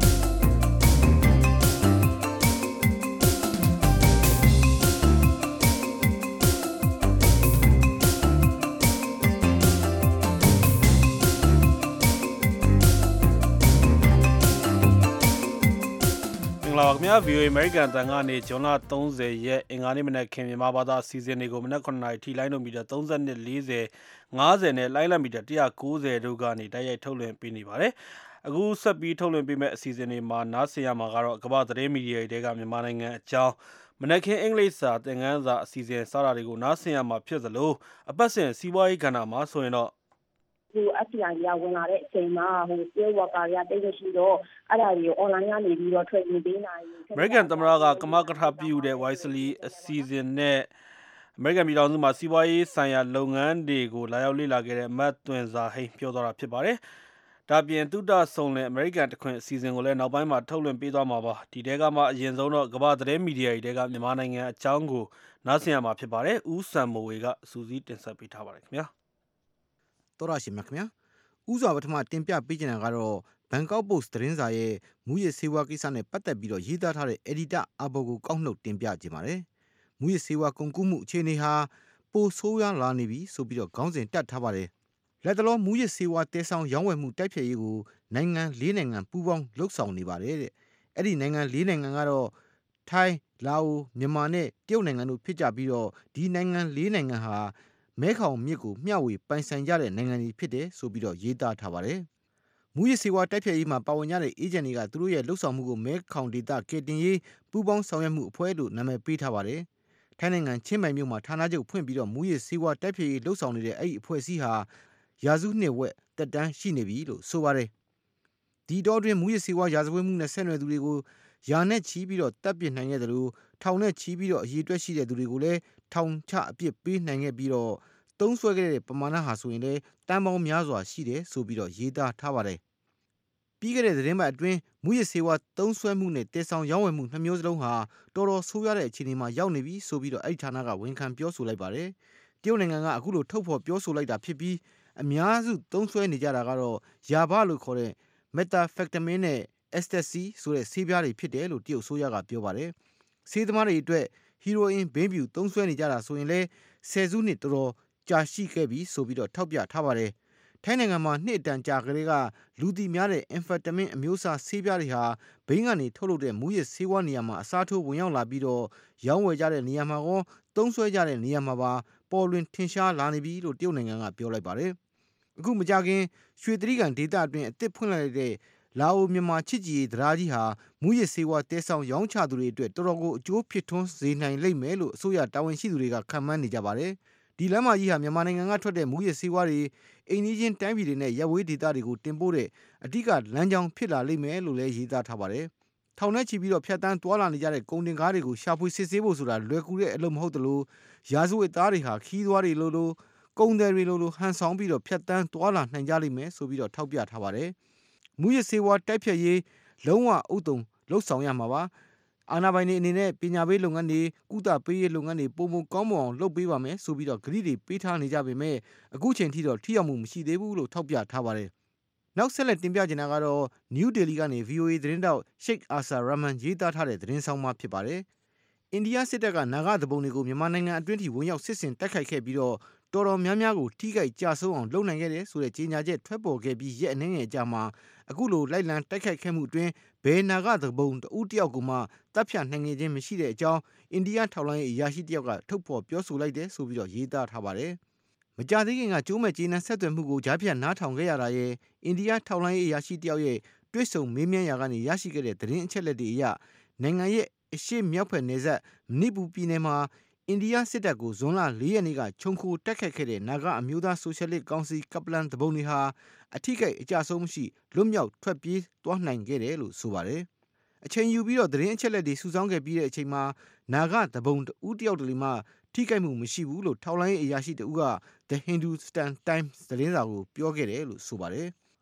မင်္ဂလာပါခင်ဗျာ ဗီအိုအေ American တန်ကနေဇွန်လ30ရက်အင်္ဂါနေ့မနက်ခင်မြန်မာဘာသာစီစဉ်တွေကိုမနက်9:00နာရီထိလိုင်းလို့မီတာ32 40 50နဲ့လိုင်းလက်မီတာone ninetyတို့ကနေတိုက်ရိုက်ထုတ်လွှင့်ပေးနေပါတယ်။အခုဆက်ပြီးထုတ်လွှင့်ပေးမယ့်အစီအစဉ်တွေမှာနားဆင်ရမှာကတော့ကမ္ဘာသတင်းမီဒီယာတွေကမြန်မာနိုင်ငံအကြောင်းမနက်ခင်းအင်္ဂလိပ်စာသင်ခန်းစာအစီအစဉ်စတာတွေကိုနားဆင်ရမှာဖြစ်သလိုအပတ်စဉ်စီးပွားရေးကဏ္ဍမှာဆိုရင်တော့ဟို F B I ကဝင်လာတဲ့အချိန်မှာဟို field worker တွေကတိတ်မရှိတော့အဲ့ဒါတွေကို online ကနေပြီးတော့ training ပေးနိုင် American သမ္မတကကမကထပြုတဲ့ Wisely အစီအစဉ်နဲ့ American ပြည်ထောင်စုမှာစီးပွားရေးဆိုင်ရာလုပ်ငန်းတွေကိုလာရောက်လေ့လာခဲ့တဲ့မတ်သွင်စာဟိန်းပြောသွားတာဖြစ်ပါတယ်။ဒါပြင်သုတဆုံလင် American တခွင်အစီအစဉ်ကိုလည်းနောက်ပိုင်းမှာထုတ်လွှင့်ပေးသွားမှာပါ။ဒီတဲကမှအရင်ဆုံးတော့ကမ္ဘာသတင်းမီဒီယာတွေကမြန်မာနိုင်ငံအကြောင်းကိုနားဆင်ရမှာဖြစ်ပါတယ်။ဦးစံမိုးဝေကစူးစီးတင်ဆက်ပေးထားပါတယ်ခင်ဗျာ။တော်ရရှိမြခင်ဗျာ။ဥစွာပထမတင်ပြပေးချင်တာကတော့ဘန်ကောက်ပို့စ်သတင်းစာရဲ့မူရစ်ဆေးဝါးကိစ္စနဲ့ပတ်သက်ပြီးတော့ရေးသားထားတဲ့ editor အဘော်ကိုကောက်နှုတ်တင်ပြခြင်းပါတယ်။မူရစ်ဆေးဝါးကုန်ကူးမှုအခြေအနေဟာပိုဆိုးရွားလာနေပြီဆိုပြီးတော့ခေါင်းစဉ်တက်ထားပါတယ်။လက်တလုံးမူရစ်ဆေးဝါးတဲဆောင်ရောင်းဝယ်မှုတိုက်ဖျက်ရေးကိုနိုင်ငံလေးနိုင်ငံပူးပေါင်းလှုပ်ဆောင်နေပါတယ်တဲ့။အဲ့ဒီနိုင်ငံလေးနိုင်ငံကတော့ထိုင်း၊လာအို၊မြန်မာနဲ့တရုတ်နိုင်ငံတို့ဖြစ်ကြပြီးတော့ဒီနိုင်ငံလေးနိုင်ငံဟာမဲခေါင်မြစ်ကိုမျှဝေပိုင်ဆိုင်ကြတဲ့နိုင်ငံတွေဖြစ်တယ်ဆိုပြီးတော့ရေးသားထားပါတယ်။မူရစ်ဆေးဝါးတိုက်ဖျက်ရေးမှာပါဝင်ကြတဲ့အေဂျင့်တွေကသူတို့ရဲ့လှုပ်ဆောင်မှုကိုမဲခေါင်ဒေသကယ်တင်ရေးပူးပေါင်းဆောင်ရွက်မှုအဖွဲ့လို့နာမည်ပေးထားပါတယ်။ထိုင်းနိုင်ငံချင်းမိုင်မြို့မှာဌာနချုပ်ဖွင့်ပြီးတော့မူရစ်ဆေးဝါးတိုက်ဖျက်ရေးလှုပ်ဆောင်နေတဲ့အဲ့ဒီအဖွဲ့အစည်းဟာရာစုနှစ်ဝက်တက်တန်းရှိနေပြီလို့ဆိုပါတယ်။ဒီတော့တွင်မူရစ်ဆေးဝါးရာဇဝတ်မှုနဲ့ဆက်နွယ်သူတွေကိုယာနဲ့ချီပြီးတော့တပ်ပစ်နိုင်ခဲ့တယ်လို့ထောင်နဲ့ချီပြီးတော့အရေးတွက်ရှိတဲ့သူတွေကိုလည်းထောင်ချအပြစ်ပေးနိုင်ခဲ့ပြီးတော့သုံးဆွဲခဲ့တဲ့ပမာဏဟာဆိုရင်လည်းတန်ပေါင်းများစွာရှိတယ်ဆိုပြီးတော့ရေးသားထားပါတယ်။ပြီးခဲ့တဲ့သတင်းပတ်အတွင်းမူရစ်ဆေးဝါးသုံးဆွဲမှုနဲ့တဲဆောင်ရောင်းဝယ်မှုနှမျိုးစလုံးဟာတော်တော်ဆိုးရွားတဲ့အခြေအနေမှာရောက်နေပြီဆိုပြီးတော့အဲ့ဒီဌာနကဝန်ခံပြောဆိုလိုက်ပါတယ်။တရုတ်နိုင်ငံကအခုလိုထုတ်ဖော်ပြောဆိုလိုက်တာဖြစ်ပြီးအများစုသုံးဆွဲနေကြတာကတော့ယာဘလို့ခေါ်တဲ့ methamphetamine နဲ့ ecstasy ဆိုတဲ့ဆေးပြားတွေဖြစ်တယ်လို့တရုတ်ဆိုရကပြောပါတယ်။ဆေးသမားတွေအတွက်ဟီရိုအင်ဘိန်းဖြူသုံးဆွဲနေကြတာဆိုရင်လည်းဆယ်စုနှစ်တော်တော်ကြာရှိခဲ့ပြီဆိုပြီးတော့ထောက်ပြထားပါတယ်။ထိုင်းနိုင်ငံမှာနှစ်အတန်ကြာကလေးကလူသိများတဲ့ amphetamine အမျိုးအစားဆေးပြားတွေဟာဘိန်းကနေထုတ်လုပ်တဲ့မူရစ်ဆေးဝါးနေရာမှာအစားထိုးဝင်ရောက်လာပြီးတော့ရောင်းဝယ်ကြတဲ့နေရာမှာကောသုံးဆွဲကြတဲ့နေရာမှာပါပေါ်လွင်ထင်ရှားလာနေပြီလို့တရုတ်နိုင်ငံကပြောလိုက်ပါတယ်။အခုမကြခင်ရွှေတြိဂံဒေသအတွင်းအသစ်ဖွင့်လိုက်တဲ့လာအိုမြန်မာချစ်ကြည်ရေးတရားကြီးဟာမူရစ်ဆေးဝါးတဲဆောင်ရောင်းချသူတွေအတွက်တော်တော်ကိုအကျိုးဖြစ်ထွန်းစေနိုင်လိမ့်မယ်လို့အစိုးရတာဝန်ရှိသူတွေကခန့်မှန်းနေကြပါတယ်။ဒီလမ်းမကြီးဟာမြန်မာနိုင်ငံကထွက်တဲ့မူရစ်ဆေးဝါးတွေအိမ်နီးချင်းတိုင်းပြည်တွေနဲ့ရပ်ဝေးဒေသတွေကိုတင်ပို့တဲ့အဓိကလမ်းကြောင်းဖြစ်လာလိမ့်မယ်လို့လည်းရေးသားထားပါတယ်။ထောင်နဲ့ချီပြီးတော့ဖြတ်တန်းသွားလာနေကြတဲ့ကုန်တင်ကားတွေကိုရှာဖွေစစ်ဆေးဖို့ဆိုတာလွယ်ကူတဲ့အလုပ်မဟုတ်သလိုရာဇဝတ်သားတွေဟာခီးသွားတွေလိုလိုကုန်တယ်တွေလိုလိုဟန်ဆောင်ပြီးတော့ဖြတ်တန်းသွားလာနိုင်ကြလိမ့်မယ်ဆိုပြီးတော့ထောက်ပြထားပါတယ်။မူရစ်ဆေးဝါးတိုက်ဖျက်ရေးလုံးဝဥတုံလှုပ်ဆောင်ရမှာပါ။အာဏာပိုင်တွေအနေနဲ့ပညာပေးလုပ်ငန်းတွေကုသပေးရေးလုပ်ငန်းတွေပုံမှန်ကောင်းမွန်အောင်လုပ်ပေးပါမယ်ဆိုပြီးတော့ဂရုတွေပေးထားနေကြပေမဲ့အခုချိန်ထိတော့ထိရောက်မှုမရှိသေးဘူးလို့ထောက်ပြထားပါတယ်။နောက်ဆက်လက်တင်ပြချင်တာကတော့ New Delhi ကနေ V O A သတင်းတောက် Sheikh Asar Rahman ရေးသားထားတဲ့သတင်းဆောင်မှဖြစ်ပါတယ်။အိန္ဒိယစစ်တပ်ကနာဂသဘုံတွေကိုမြန်မာနိုင်ငံအတွင်းထိဝင်ရောက်စစ်ဆင်တိုက်ခိုက်ခဲ့ပြီးတော့တော်တော်များများကိုထိခိုက်ကြဆုံးအောင်လုပ်နိုင်ခဲ့တယ်ဆိုတဲ့ကြေညာချက်ထွက်ပေါ်ခဲ့ပြီးရက်အနည်းငယ်ကြာမှာအခုလိုလိုက်လံတိုက်ခိုက်ခဲ့မှုအတွင်းဘယ်နာဂသဘုံတဦးတယောက်ကိုမှတပ်ဖြတ်နိုင်ခဲ့ခြင်းမရှိတဲ့အကြောင်းအိန္ဒိယထောက်လှမ်းရေးအရာရှိတယောက်ကထုတ်ဖော်ပြောဆိုလိုက်တယ်ဆိုပြီးတော့ရေးသားထားပါတယ်။မကြာသေးခင်ကကျိုးမဲ့ကြေးနန်းဆက်သွယ်မှုကိုကြားဖြတ်နားထောင်ခဲ့ရတာရဲ့အိန္ဒိယထောက်လှမ်းရေးအရာရှိတယောက်ရဲ့တွဲဆုံမေးမြန်းရာကနေရရှိခဲ့တဲ့သတင်းအချက်အလက်တွေအရနိုင်ငံရဲ့အရှေ့မြောက်ဘက်နယ်စပ်မဏိပူပြည်နယ်မှာအိန္ဒိယစစ်တပ်ကိုဇွန်လလေးရက်နေ့ကခြုံခိုတက်ခတ်ခဲ့တဲ့နာဂအမျိုးသားဆိုရှယ်လစ်ကောင်စီကပလန်တဘုံတွေဟာအထိကိအကြဆုံးမရှိလွတ်မြောက်ထွက်ပြေးသွားနိုင်ခဲ့တယ်လို့ဆိုပါတယ်။အချိန်ယူပြီးတော့သတင်းအချက်လက်တွေစုဆောင်းခဲ့ပြီးတဲ့အချိန်မှာနာဂတဘုံတဦးတယောက်တလေမှထိခိုက်မှုမရှိဘူးလို့ထောက်လှမ်းရေးအရာရှိတဦးက The Hindustan Times သတင်းစာကိုပြောခဲ့တယ်လို့ဆိုပါတယ်။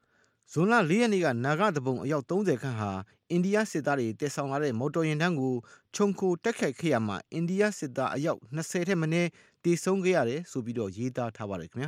ဇွန်လ၄ရက်နေ့ကနာဂတပုံအယောက်၃၀ခန့်ဟာအိန္ဒိယစစ်သားတွေတည်ဆောင်လာတဲ့မော်တော်ယာဉ်တန်းကိုခြုံခိုတက်ခတ်ခဲ့ရမှာအိန္ဒိယစစ်သားအယောက်၂၀ထက်မနည်းတည်ဆုံးခဲ့ရတယ်ဆိုပြီးတော့ရေးသားထားပါတယ်ခင်ဗျာ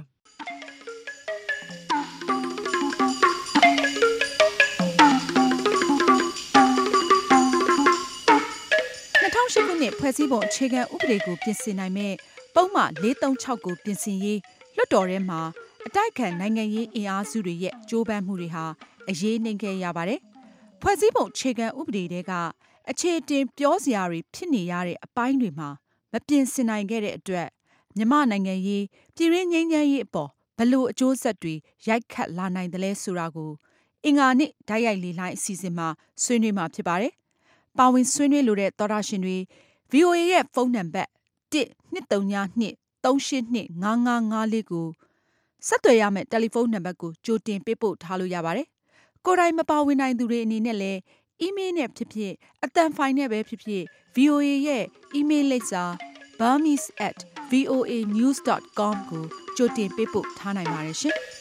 ၂၀၀၈ခုနှစ်ဖွဲ့စည်းပုံအခြေခံဥပဒေကိုပြင်ဆင်နိုင်မဲ့ပုံမှန်၄၃၆ကိုပြင်ဆင်ရေးလွှတ်တော်ထဲမှာအတိုက်အခံနိုင်ငံရေးအင်အားစုတွေရဲ့ကြိုးပမ်းမှုတွေဟာအရေးနှိမ်ခဲ့ရပါတယ်။ဖွဲ့စည်းပုံအခြေခံဥပဒေတွေကအခြေတင်ပြောစရာတွေဖြစ်နေရတဲ့အပိုင်းတွေမှာမပြင်ဆင်နိုင်ခဲ့တဲ့အတွက်မြန်မာနိုင်ငံရေးပြည်ရင်းငြိမ်းချမ်းရေးအပေါ်ဘယ်လိုအကျိုးဆက်တွေရိုက်ခတ်လာနိုင်သလဲဆိုတာကိုအင်္ဂါနေ့ဓာတ်ရိုက်လေလှိုင်းအစီအစဉ်မှာဆွေးနွေးမှာဖြစ်ပါတယ်။ပါဝင်ဆွေးနွေးလိုတဲ့သောတာရှင်တွေ ဗီအိုအေ ရဲ့ဖုန်းနံပါတ်တစ်၂၃၂ ၃၈၂ ၅၅၅လေးကိုဆက်သွယ်ရမယ့်တယ်လီဖုန်းနံပါတ်ကိုကြိုတင်ပေးပို့ထားလို့ရပါတယ်။ကိုယ်တိုင်မပါဝင်နိုင်သူတွေအနေနဲ့လည်းအီးမေးလ်နဲ့ဖြစ်ဖြစ်အသံဖိုင်နဲ့ပဲဖြစ်ဖြစ် ဗီအိုအေ ရဲ့အီးမေးလ်လိပ်စာ burmese at voa news dot com ကိုကြိုတင်ပေးပို့ထားနိုင်ပါတယ်ရှင်။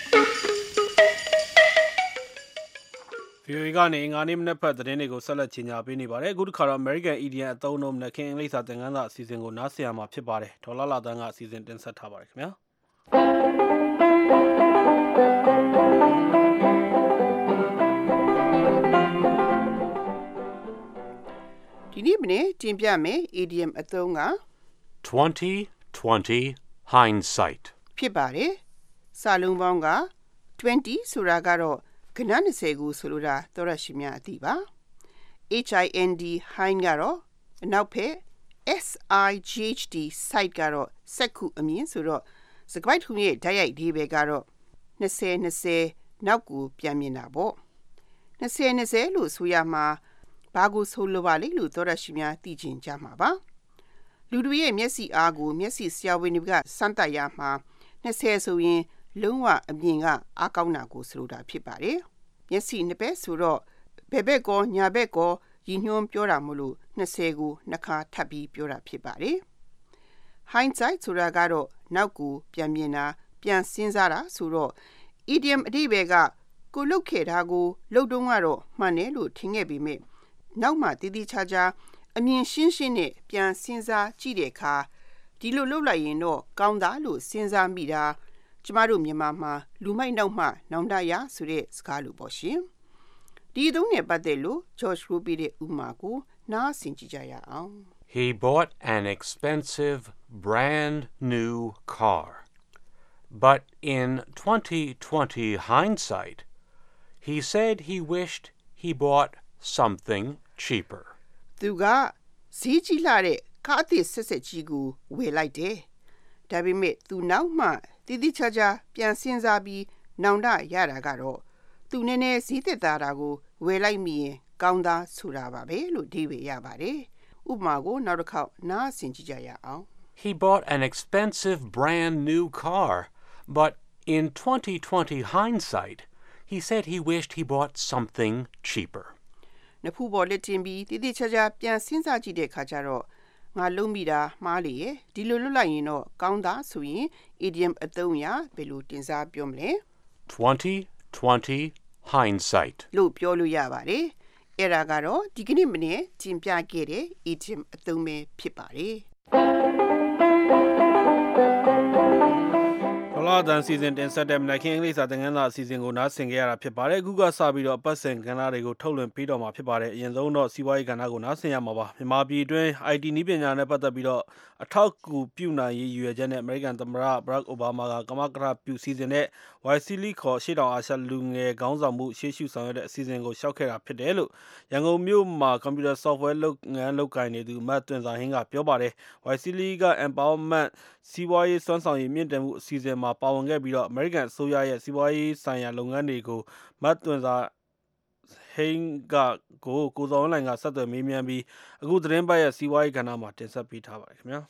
ဗီအိုအေကနေအင်္ဂါနေ့မနက်ဖက်သတင်းတွေကိုဆက်လက်ကြီးညာပေးနေပါတယ်အခုတစ်ခါတော့ American Indian အသုံးအနှုန်းမနက်ခင်းအင်္ဂလိပ်စာသင်ခန်းစာအစီအစဉ်ကိုနားဆင်ရမှာဖြစ်ပါတယ်ဒေါ်လာလာတန်းကအစီအစဉ်တင်ဆက်ထားပါတယ်ခင်ဗျာဒီနေ့မနေ့တင်ပြမယ် idiom အသုံးက twenty twenty hindsight ဖြစ်ပါတယ်စာလုံးပေါင်းကtwentyဆိုတာကတော့ကဏ္ဍ၂၀ကိုဆိုလိုတာသောရရှိများအသိပါ hind hind ကတော့အနောက်ဖက် sight sight ကတော့စက္ခုအမြင်ဆိုတော့စကားထုံရဲ့ဓာတ်ရိုက်ဒီပဲကတော့၂၀၂၀နောက်ကိုပြန်မြင်တာပေါ့၂၀၂၀လို့ဆိုရမှာဘာကိုဆိုလိုပါလိမ့်လို့သောရရှိများသိချင်ကြမှာပါလူတွေရဲ့မျက်စိအားကိုမျက်စိဆရာဝန်တွေကစမ်းသပ်ရမှာ၂၀ဆိုရင်လုံးဝအမြင်ကအားကောင်းတာကိုဆိုလိုတာဖြစ်ပါတယ်မျက်စိနှစ်ဘက်ဆိုတော့ဘယ်ဘက်ကောညာဘက်ကောရည်ညွှန်းပြောတာမလို့၂၀ကိုနှစ်ခါထပ်ပြီးပြောတာဖြစ်ပါတယ် hindsight ဆိုတာကတော့နောက်ကိုပြန်မြင်တာပြန်စဉ်းစားတာဆိုတော့ idiom အဓိပ္ပာယ်ကကိုလုပ်ခဲ့တာကိုလုပ်တုန်းကတော့မှန်တယ်လို့ထင်ခဲ့ပေမဲ့နောက်မှတည်တည်ချာချာအမြင်ရှင်းရှင်းနဲ့ပြန်စဉ်းစားကြည့်တဲ့အခါဒီလိုလုပ်လိုက်ရင်တော့ကောင်းတာလို့စဉ်းစားမိတာကျမတို့မြန်မာမှာလူမိုက်နောက်မှနောင်တရဆိုတဲ့စကားလိုပေါ့ရှင်ဒီသုံးနဲ့ပတ်သက်လို့ George Ruby ရဲ့ဥမာကိုနားဆင်ကြည့်ကြရအောင် He bought an expensive brand new car but in twenty twenty hindsight he said he wished he bought something cheaper သူကဈေးကြီးလာတဲ့ကားအသစ်ဆက်ဆက်ကြီးကိုဝယ်လိုက်တယ်ဒါပေမဲ့သူနောက်မှတည်တည်ချာချာပြန်စဉ်းစားပြီးနောင်တရတာကတော့သူနည်းနည်းဈေးသက်သာတာကိုဝယ်လိုက်မိရင်ကောင်းသားဆိုတာပါပဲလို့ဒီဝေရပါတယ်ဥပမာကိုနောက်တစ်ခေါက်နားဆင်ကြည့်ကြရအောင် He bought an expensive brand new car but in twenty twenty hindsight he said he wished he bought something cheaper နဖူးပေါ်လက်တင်ပြီးတည်တည်ချာချာပြန်စဉ်းစားကြည့်တဲ့အခါကျတော့ငါလုံးမိတာမှားလေရဲ့ဒီလိုလွတ်လိုက်ရင်တော့ကောင်းတာဆိုရင် idiom အသုံးအရာဘယ်လိုတင်စားပြောမလဲ twenty twenty hindsight လို့ပြောလို့ရပါတယ်အဲ့ဒါကတော့ဒီကနေ့မနေ့တင်ပြခဲ့တဲ့ idiom အသုံးပဲဖြစ်ပါတယ်လာဒန်စီဇန်တင်ဆက်တဲ့မနက်ခင်းအင်္ဂလိပ်စာသင်ခန်းစာအစီအစဉ်ကိုနားဆင်ကြရတာဖြစ်ပါတယ်အခုကစပြီးတော့အပတ်စဉ်ကဏ္ဍတွေကိုထုတ်လွှင့်ပေးတော့မှာဖြစ်ပါတယ်အရင်ဆုံးတော့စီးပွားရေးကဏ္ဍကိုနားဆင်ရမှာပါမြန်မာပြည်အတွင်း အိုင် တီ နည်းပညာနဲ့ပတ်သက်ပြီးတော့အထောက်အကူပြုနိုင်ရေးရည်ရွယ်ချက်နဲ့အမေရိကန်သမ္မတဘရက်အိုဘားမားကကမကထပြုစီစဉ်တဲ့ ဝိုင် စီ လီ ခေါ်ရှေ့တောင်အာရှလူငယ်ခေါင်းဆောင်မှုရှေ့ရှုဆောင်ရွက်တဲ့အစီအစဉ်ကိုရှောက်ခဲ့တာဖြစ်တယ်လို့ရန်ကုန်မြို့မှာကွန်ပျူတာ software လုပ်ငန်းလုပ်ကိုင်နေသူမတ်သွင်စာဟင်းကပြောပါတယ် ဝိုင် စီ လီ က Empowerment စီးပွားရေးစွမ်းဆောင်ရည်မြင့်တင်မှုအစီအစဉ်မှာပါဝင်ခဲ့ပြီးတော့အမေရိကန်အစိုးရရဲ့စီးပွားရေးဆိုင်ရာလုပ်ငန်းတွေကိုမတ်သွင်စာဟိန်းကကိုကိုစောဝင်းလိုင်ကဆက်သွယ်မေးမြန်းပြီးအခုသတင်းပတ်ရဲ့စီးပွားရေးကဏ္ဍမှာတင်ဆက်ပေးထားပါတယ်ခင်ဗျာ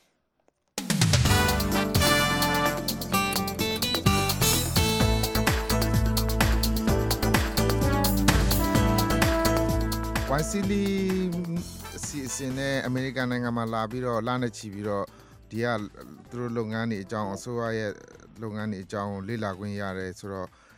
ဝိုင် စီ လီ စီအစဉ်နဲ့အမေရိကန်နိုင်ငံမှာလာပြီးတော့လနဲ့ချီပြီးတော့ဒီကသူတို့လုပ်ငန်းတွေအကြောင်းအစိုးရရဲ့လုပ်ငန်းတွေအကြောင်းလေ့လာခွင့်ရတယ်ဆိုတော့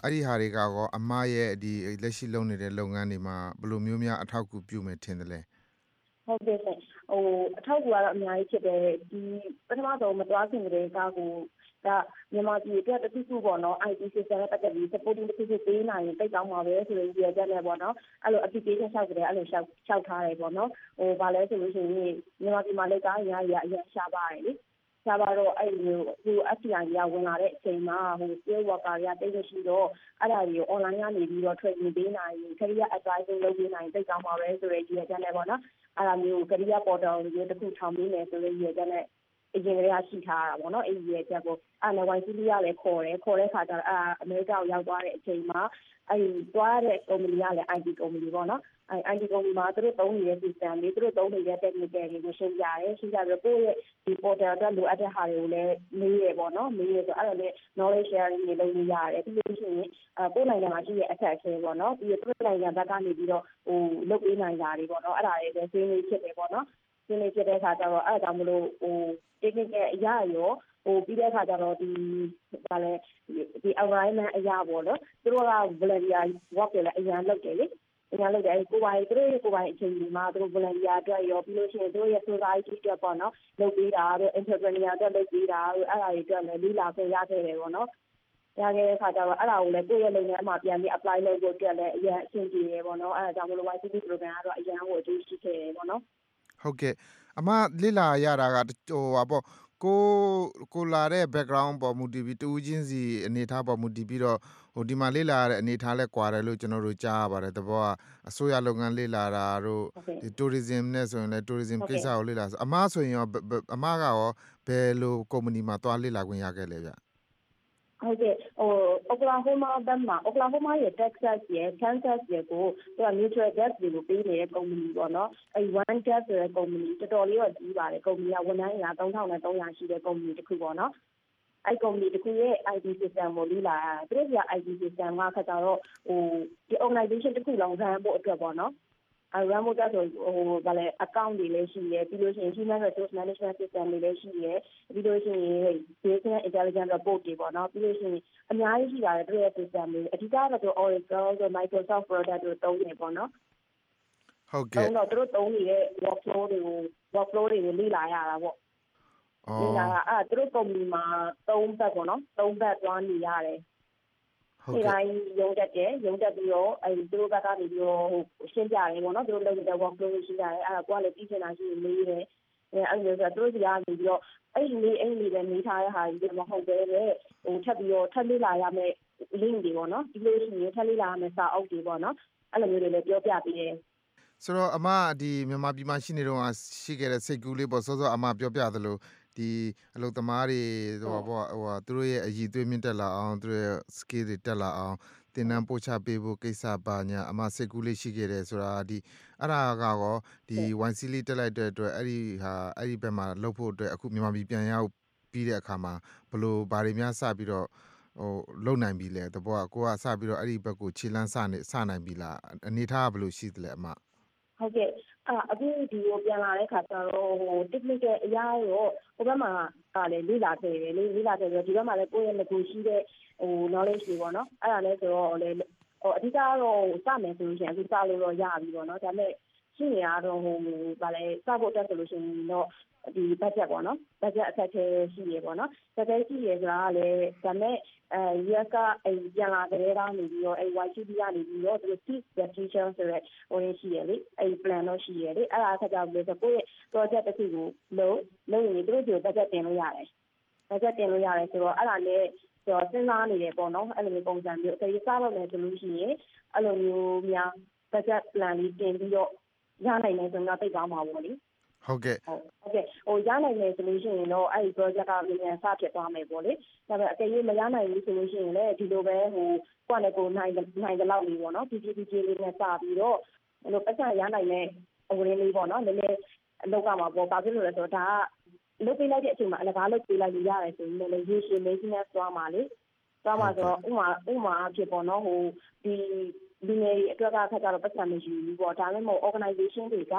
အဲ့ဒီဟာတွေကရောအမရဲ့ဒီလက်ရှိလုပ်နေတဲ့လုပ်ငန်းတွေမှာဘယ်လိုမျိုးများအထောက်အကူပြုမယ်ထင်တယ်လဲဟုတ်ကဲ့ဟိုအထောက်အကူကတော့အများကြီးဖြစ်တယ်ဒီပထမဆုံးမသွားခင်ကတည်းကကိုကမြန်မာပြည်အတွက်တခုခုပေါ့နော် ไอ ที system နဲ့ပတ်သက်ပြီး supporting တခုခုပေးနိုင်ရင်တိတ်ကောင်းပါပဲဆိုရင်ဒီရက်နဲ့ပေါ့နော်အဲ့လို application လျှောက်ကြတယ်အဲ့လိုလျှောက်လျှောက်ထားတယ်ပေါ့နော်ဟိုဗာလဲဆိုလို့ရှိရင်မြန်မာပြည်မှာလည်းကားအများကြီးအရင်ရှားပါတယ်လေရှားပါတော့အဲ့လိုဟို エフ ที ไอ ကဝင်လာတဲ့အချိန်မှာဟို skill worker တွေကတိတ်မရှိတော့အဲ့ဒါတွေကို online ကနေပြီးတော့ training ပေးနိုင်ရင် career advising လုပ်ပေးနိုင်တိတ်ကောင်းပါပဲဆိုရင်ဒီရက်နဲ့ပေါ့နော်အဲ့ဒါမျိုး career portal မျိုးတစ်ခုထောင်ပေးမယ်ဆိုရင်ဒီရက်နဲ့အရင်ကတည်းကရှိထားတာပေါ့နော်အဲ့ဒီရဲ့ချက်ကိုအဲ့နဲ့ ဝိုင် စီ လီ ကလည်းခေါ်တယ်ခေါ်တဲ့ခါကျတော့အဲ့အမေရိကကိုရောက်သွားတဲ့အချိန်မှာအဲ့ဒီသွားတဲ့ company ကလည်း ไอ ที company ပေါ့နော်အဲ့ ไอ ที company မှာသူတို့သုံးနေတဲ့ system တွေသူတို့သုံးနေတဲ့ technical တွေကိုရှင်းပြတယ်ရှင်းပြပြီးကိုယ့်ရဲ့ဒီ portal အတွက်လိုအပ်တဲ့ဟာတွေကိုလည်းမေးရပေါ့နော်မေးရဆိုအဲ့ဒါလည်း knowledge sharing တွေလုပ်လို့ရတယ်ပြီးလို့ရှိရင်အဲကိုယ့်နိုင်ငံမှာရှိတဲ့အခက်အခဲပေါ့နော်ပြီးတော့သူတို့နိုင်ငံဘက်ကနေပြီးတော့ဟိုလုပ်ပေးနိုင်တာတွေပေါ့နော်အဲ့ဒါတွေလည်းဆွေးနွေးဖြစ်တယ်ပေါ့နော်ဆွေးနွေးဖြစ်တဲ့ခါကျတော့အဲ့ဒါကြောင့်မလို့ဟို technical အရာရောဟိုပြီးတဲ့အခါကျတော့ဒီဗာလဲဒီ environment အရာပေါ့နော်သူတို့က volunteer work တွေလည်းအရင်လုပ်တယ်လေအရင်လုပ်တယ်ကိုယ်ပိုင်သူတို့ရဲ့ကိုယ်ပိုင်အချိန်ဒီမှာသူတို့ volunteer အတွက်ရောပြီးလို့ရှိရင်သူတို့ရဲ့ society အတွက်ပေါ့နော်လုပ်ပေးတာတို့ entrepreneur အတွက်လုပ်ပေးတာတို့အဲ့ဒါတွေအတွက်လည်းလေးလာခွင့်ရခဲ့တယ်ပေါ့နော်ရခဲ့တဲ့ခါကျတော့အဲ့ဒါကိုလည်းကိုယ့်ရဲ့လုပ်ငန်းအမှပြန်ပြီး apply လုပ်ဖို့အတွက်လည်းအရင်အဆင်ပြေတယ်ပေါ့နော်အဲ့ဒါကြောင့်မလို့ ဝိုင် စီ လီ program ကတော့အရင်ဟိုအကျိုးရှိခဲ့တယ်ပေါ့နော်ဟုတ်ကဲ့အမလေ့လာရတာကဟိုပါပေါ့ကိုကိုလာတဲ့ background ပေါ်မူတည်ပြီးတူးချင်းစီအနေထားပေါ်မူတည်ပြီးတော့ဟိုဒီမှာလေ့လာရတဲ့အနေထားလဲကွာတယ်လို့ကျွန်တော်တို့ကြားရပါတယ်တဘောကအစိုးရလုပ်ငန်းလေ့လာတာတို့ဒီ tourism နဲ့ဆိုရင်လည်း tourism ကိစ္စကိုလေ့လာဆိုအမဆိုရင်ရောအမကရောဘယ်လို company မှာသွားလေ့လာခွင့်ရခဲ့လဲဗျဟုတ်ကဲ့ဟို Oklahoma ဘက်မှာ Oklahoma ရဲ့ Texas ရဲ့ Kansas ရဲ့ကိုသူက neutral gas တွေကိုပေးနေတဲ့ company ပေါ့နော်အဲ one gas ဆိုတဲ့ company တော်တော်လေးတော့ကြီးပါတယ် company ကဝန်ထမ်းအင်အားသုံးထောင်နဲ့သုံးရာရှိတဲ့ company တစ်ခုပေါ့နော်အဲ company တစ်ခုရဲ့ ไอ ที system ကိုလေ့လာရတာသူတို့က ไอ ที system ကခါကြတော့ဟိုဒီ organization တစ်ခုလုံး run ဖို့အတွက်ပေါ့နော်အဲ run ဖို့အတွက်ဆိုဟိုဗာလဲ account တွေလည်းရှိရပြီးလို့ရှိရင် human resource management system တွေလည်းရှိရပြီးလို့ရှိရင် business intelligence report တွေပေါ့နော်ပြီးလို့ရှိရင်အများကြီးရှိပါတယ်သူရဲ့ system တွေအဓိကတော့သူ Oracle ဆို Microsoft product တွေသုံးနေပေါ့နော်ဟုတ်ကဲ့တော့သူတို့သုံးနေတဲ့ workflow တွေကို workflow တွေကိုလေ့လာရတာပေါ့လေ့လာတာအဲ့သူတို့ company မှာသုံးဘက်ပေါ့နော်သုံးဘက်သွားနေရတယ်ဒီတိုင်းရုံးတက်တယ်ရုံးတက်ပြီးတော့အဲဒီသူတို့ဘက်ကနေပြီးတော့ဟိုရှင်းပြတယ်ပေါ့နော်သူတို့လုပ်နေတဲ့ workflow ကိုရှင်းပြတယ်အဲ့ဒါကိုကလည်းသိချင်တာရှိနေမေးတယ်အဲအဲ့လိုဆိုတော့သူတို့စီကနေပြီးတော့အဲ့ဒီနေ့အဲ့ဒီလည်းနေထားတဲ့ဟာကြီးမဟုတ်ပဲလေဟိုထပ်ပြီးတော့ထပ်လေ့လာရမယ့် link တွေပေါ့နော်ဒီလိုရှိရင်ထပ်လေ့လာရမယ့်စာအုပ်တွေပေါ့နော်အဲ့လိုမျိုးတွေလည်းပြောပြပေးတယ်ဆိုတော့အမဒီမြန်မာပြည်မှာရှိနေတော့ရှိခဲ့တဲ့စိတ်ကူးလေးပေါ့စောစောအမပြောပြသလိုဒီအလုပ်သမားတွေဟိုပေါ့ဟိုသူတို့ရဲ့အည်သွေးမြင့်တက်လာအောင်သူတို့ရဲ့ skill တွေတက်လာအောင်သင်တန်းပို့ချပေးဖို့ကိစ္စပါညာအမစိတ်ကူးလေးရှိခဲ့တယ်ဆိုတာဒီအဲ့ဒါကတော့ဒီ ဝိုင် စီ လီ တက်လိုက်တဲ့အတွက်အဲ့ဒီဟာအဲ့ဒီဘက်မှာလုပ်ဖို့အတွက်အခုမြန်မာပြည်ပြန်ရောက်ပြီးတဲ့အခါမှာဘလို့ဘာတွေများစပြီးတော့ဟိုလုံနိုင်ပြီလဲတဘောကကိုကစပြီးတော့အဲ့ဒီဘက်ကိုခြေလန်းစနေစနိုင်ပြီလားအနေထားကဘလို့ရှိသလဲအမဟုတ်ကဲ့အာအခုဒီကိုပြန်လာတဲ့ခါကျတော့ဟို technical အရာရောဟိုဘက်မှာကလည်းလေ့လာခဲ့တယ်လေ့လာခဲ့ပြီးဒီဘက်မှာလည်းကိုယ့်ရဲ့ငကိုရှိတဲ့ဟို knowledge တွေပေါ့နော်အဲ့ဒါလည်းဆိုတော့လေဟိုအဓိကတော့စမယ်ဆိုလို့ရှိရင်အခုစလို့တော့ရပြီပေါ့နော်ဒါပေမဲ့ရှိနေရတော့ဟိုဗာလဲစဖို့တက်ဆိုလို့ရှိရင်တော့ဒီ budget ပေါ့နော် budget အခက်အခဲရှိရပေါ့နော်တကယ်ရှိရဆိုတာကလည်းဒါပေမဲ့အဲ U S ကအဲပြန်လာတဲ့ကနေပြီးတော့အဲ Y C B ကနေပြီးတော့သူ seed petition ဆိုတဲ့ဟိုရရှိရလေအဲ plan တော့ရှိရလေအဲ့ဒါအခါကျတော့ဆိုကိုယ့်ရဲ့ project တစ်ခုကိုလုံးလုံးရင်သူတို့ကို budget တင်လို့ရတယ် budget တင်လို့ရတယ်ဆိုတော့အဲ့ဒါလည်းဆိုတော့စဉ်းစားနေတယ်ပေါ့နော်အဲ့လိုမျိုးပုံစံမျိုးအဲစတော့မယ်ဆိုလို့ရှိရင်အဲ့လိုမျိုးများ budget plan လေးတင်ပြီးတော့ရနိုင်တယ်ဆိုတော့သိကောင်းပါဘူးလေဟုတ်ကဲ့ဟုတ်ကဲ့ဟိုရနိုင်မယ်ဆိုလို့ရှိရင်တော့အဲ့ဒီ project ကမြန်စဖြစ်သွားမယ်ပေါ့လေဒါပေမဲ့အကယ်၍မရနိုင်ဘူးဆိုလို့ရှိရင်လည်းဒီလိုပဲဟိုကိုယ့်နဲ့ကိုယ်နိုင်နိုင်တဲ့လောက်လေးပေါ့နော် P P P J လေးနဲ့စပြီးတော့ဟိုပတ်စံရနိုင်တဲ့အဝင်လေးပေါ့နော်နည်းနည်းအလုပ်ကမှာပေါ့ဘာဖြစ်လို့လဲဆိုတော့ဒါကလုပ်ပေးလိုက်တဲ့အချိန်မှာအလကားလုပ်ပေးလိုက်လို့ရတယ်ဆိုရင်လည်းရေရှည် maintenance သွားမှာလေသွားမှာဆိုတော့ဥမာဥမာအဖြစ်ပေါ့နော်ဟိုဒီလူငယ်တွေအတွက်ကခက်ကြတော့ပတ်စံမရှိဘူးပေါ့ဒါပေမဲ့ organization တွေက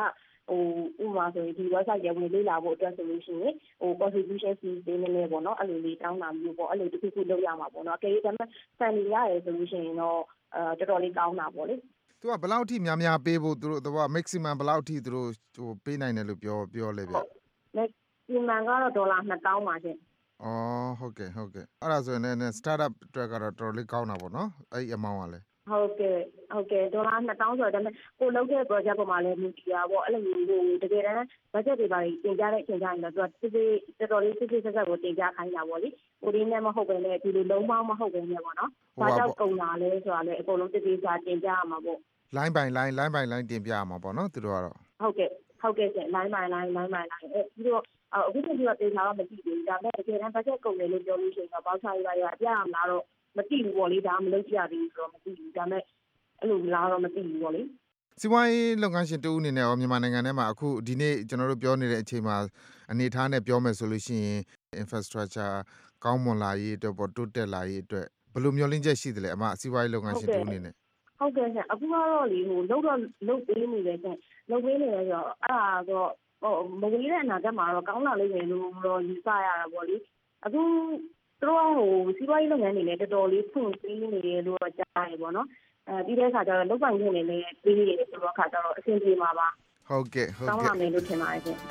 ဟိုဥပမာဆိုရင်ဒီ website ရဲ့ဝင်လေ့လာဖို့အတွက်ဆိုလို့ရှိရင်ဟို contribution fee ပေးနေနေပေါ့နော်အဲ့လိုလေးတောင်းတာမျိုးပေါ့အဲ့လိုတစ်ခုခုလုပ်ရမှာပေါ့နော်အကယ်၍ဒါပေမဲ့ funding ရတယ်ဆိုလို့ရှိရင်တော့အဲတော်တော်လေးကောင်းတာပေါ့လေသူကဘယ်လောက်ထိများများပေးဖို့သူတို့တော့ maximum ဘယ်လောက်ထိသူတို့ဟိုပေးနိုင်တယ်လို့ပြောပြောလဲဗျ maximum ကတော့ဒေါ်လာနှစ်သောင်းပါရှင်အော်ဟုတ်ကဲ့ဟုတ်ကဲ့အဲ့ဒါဆိုရင်လည်း startup အတွက်ကတော့တော်တော်လေးကောင်းတာပေါ့နော်အဲ့ဒီ amount ကလည်းဟုတ်ကဲ့ဟုတ်ကဲ့ဒေါ်လာနှစ်သောင်းဆိုတော့ဒါပေမဲ့ကိုလုပ်တဲ့ project ပေါ်မှာလည်းမူတည်တာပေါ့အဲ့လိုမျိုးကိုတကယ်တမ်း budget တွေပါတင်ကြတဲ့အချိန်ကျရင်တော့သူကစစ်စစ်တော်တော်လေးစစ်စစ်ဆက်ဆက်ကိုတင်ကြခိုင်းတာပေါ့လေကိုရင်းနဲ့မဟုတ်ပဲနဲ့ဒီလိုလုံးပေါင်းမဟုတ်ပဲနဲ့ပေါ့နော်ဘာကြောင့်ကုန်တာလဲဆိုတာလည်းအကုန်လုံးတတိစာတင်ကြရမှာပေါ့ line by line line by line တင်ပြရမှာပေါ့နော်သူတို့ကတော့ဟုတ်ကဲ့ဟုတ်ကဲ့ဆင် line by line line by line အဲပြီးတော့အခုချိန်ကြီးကတင်ထားတော့မကြည့်ဘူးဒါပေမဲ့တကယ်တမ်း budget ကုန်တယ်လို့ပြောလို့ရှိရင်တော့ဘောက်ချာရရအပြရမှာတော့မသိဘူးပေါ့လေဒါမလုပ်ကြရသေးဘူးဆိုတော့မသိဘူးဒါပေမဲ့အဲ့လိုလားတော့မသိဘူးပေါ့လေစီးပွားရေးလုပ်ငန်းရှင်တူအနေနဲ့ရောမြန်မာနိုင်ငံထဲမှာအခုဒီနေ့ကျွန်တော်တို့ပြောနေတဲ့အချိန်မှာအနေထားနဲ့ပြောမယ်ဆိုလို့ရှိရင် infrastructure ကောင်းမွန်လာရေးအတွက်ပေါ့တိုးတက်လာရေးအတွက်ဘယ်လိုမျိုးလင်းချက်ရှိသလဲအမစီးပွားရေးလုပ်ငန်းရှင်တူအနေနဲ့ဟုတ်ကဲ့ဆင်အခုကတော့လေဟိုလောက်တော့လုတ်ပေးနေတယ်ဆင်လုတ်ပေးနေတယ်ဆိုတော့အဲ့ဒါတော့ဟိုမဝေးတဲ့အနာဂတ်မှာတော့ကောင်းလာလိမ့်မယ်လို့တော့ယူဆရတာပေါ့လေအခုသူတို့ဟိုစီးပွားရေးလုပ်ငန်းတွေလည်းတော်တော်လေးဖွင့်ပေးနေတယ်လို့တော့ကြားရတယ်ပေါ့နော်အဲပြီးတဲ့အခါကျတော့လုပ်ပိုင်ခွင့်တွေလည်းပေးနေတယ်ဆိုတော့အခါကျတော့အဆင်ပြေမှာပါဟုတ်ကဲ့ဟုတ်ကဲ့ကောင်းလာမယ်လို့ထင်ပါတယ်ရှင်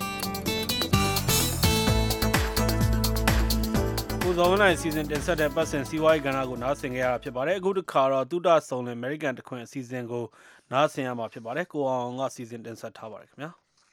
ကိုဇော်ဝင်းနိုင်အစီအစဉ်တင်ဆက်တဲ့ပတ်စင်စီးပွားရေးကဏ္ဍကိုနားဆင်ကြရတာဖြစ်ပါတယ်အခုတစ်ခါတော့သုတဆုံလင် American တခွင်အစီအစဉ်ကိုနားဆင်ရမှာဖြစ်ပါတယ်ကိုအောင်ကစီစဉ်တင်ဆက်ထားပါတယ်ခင်ဗျာ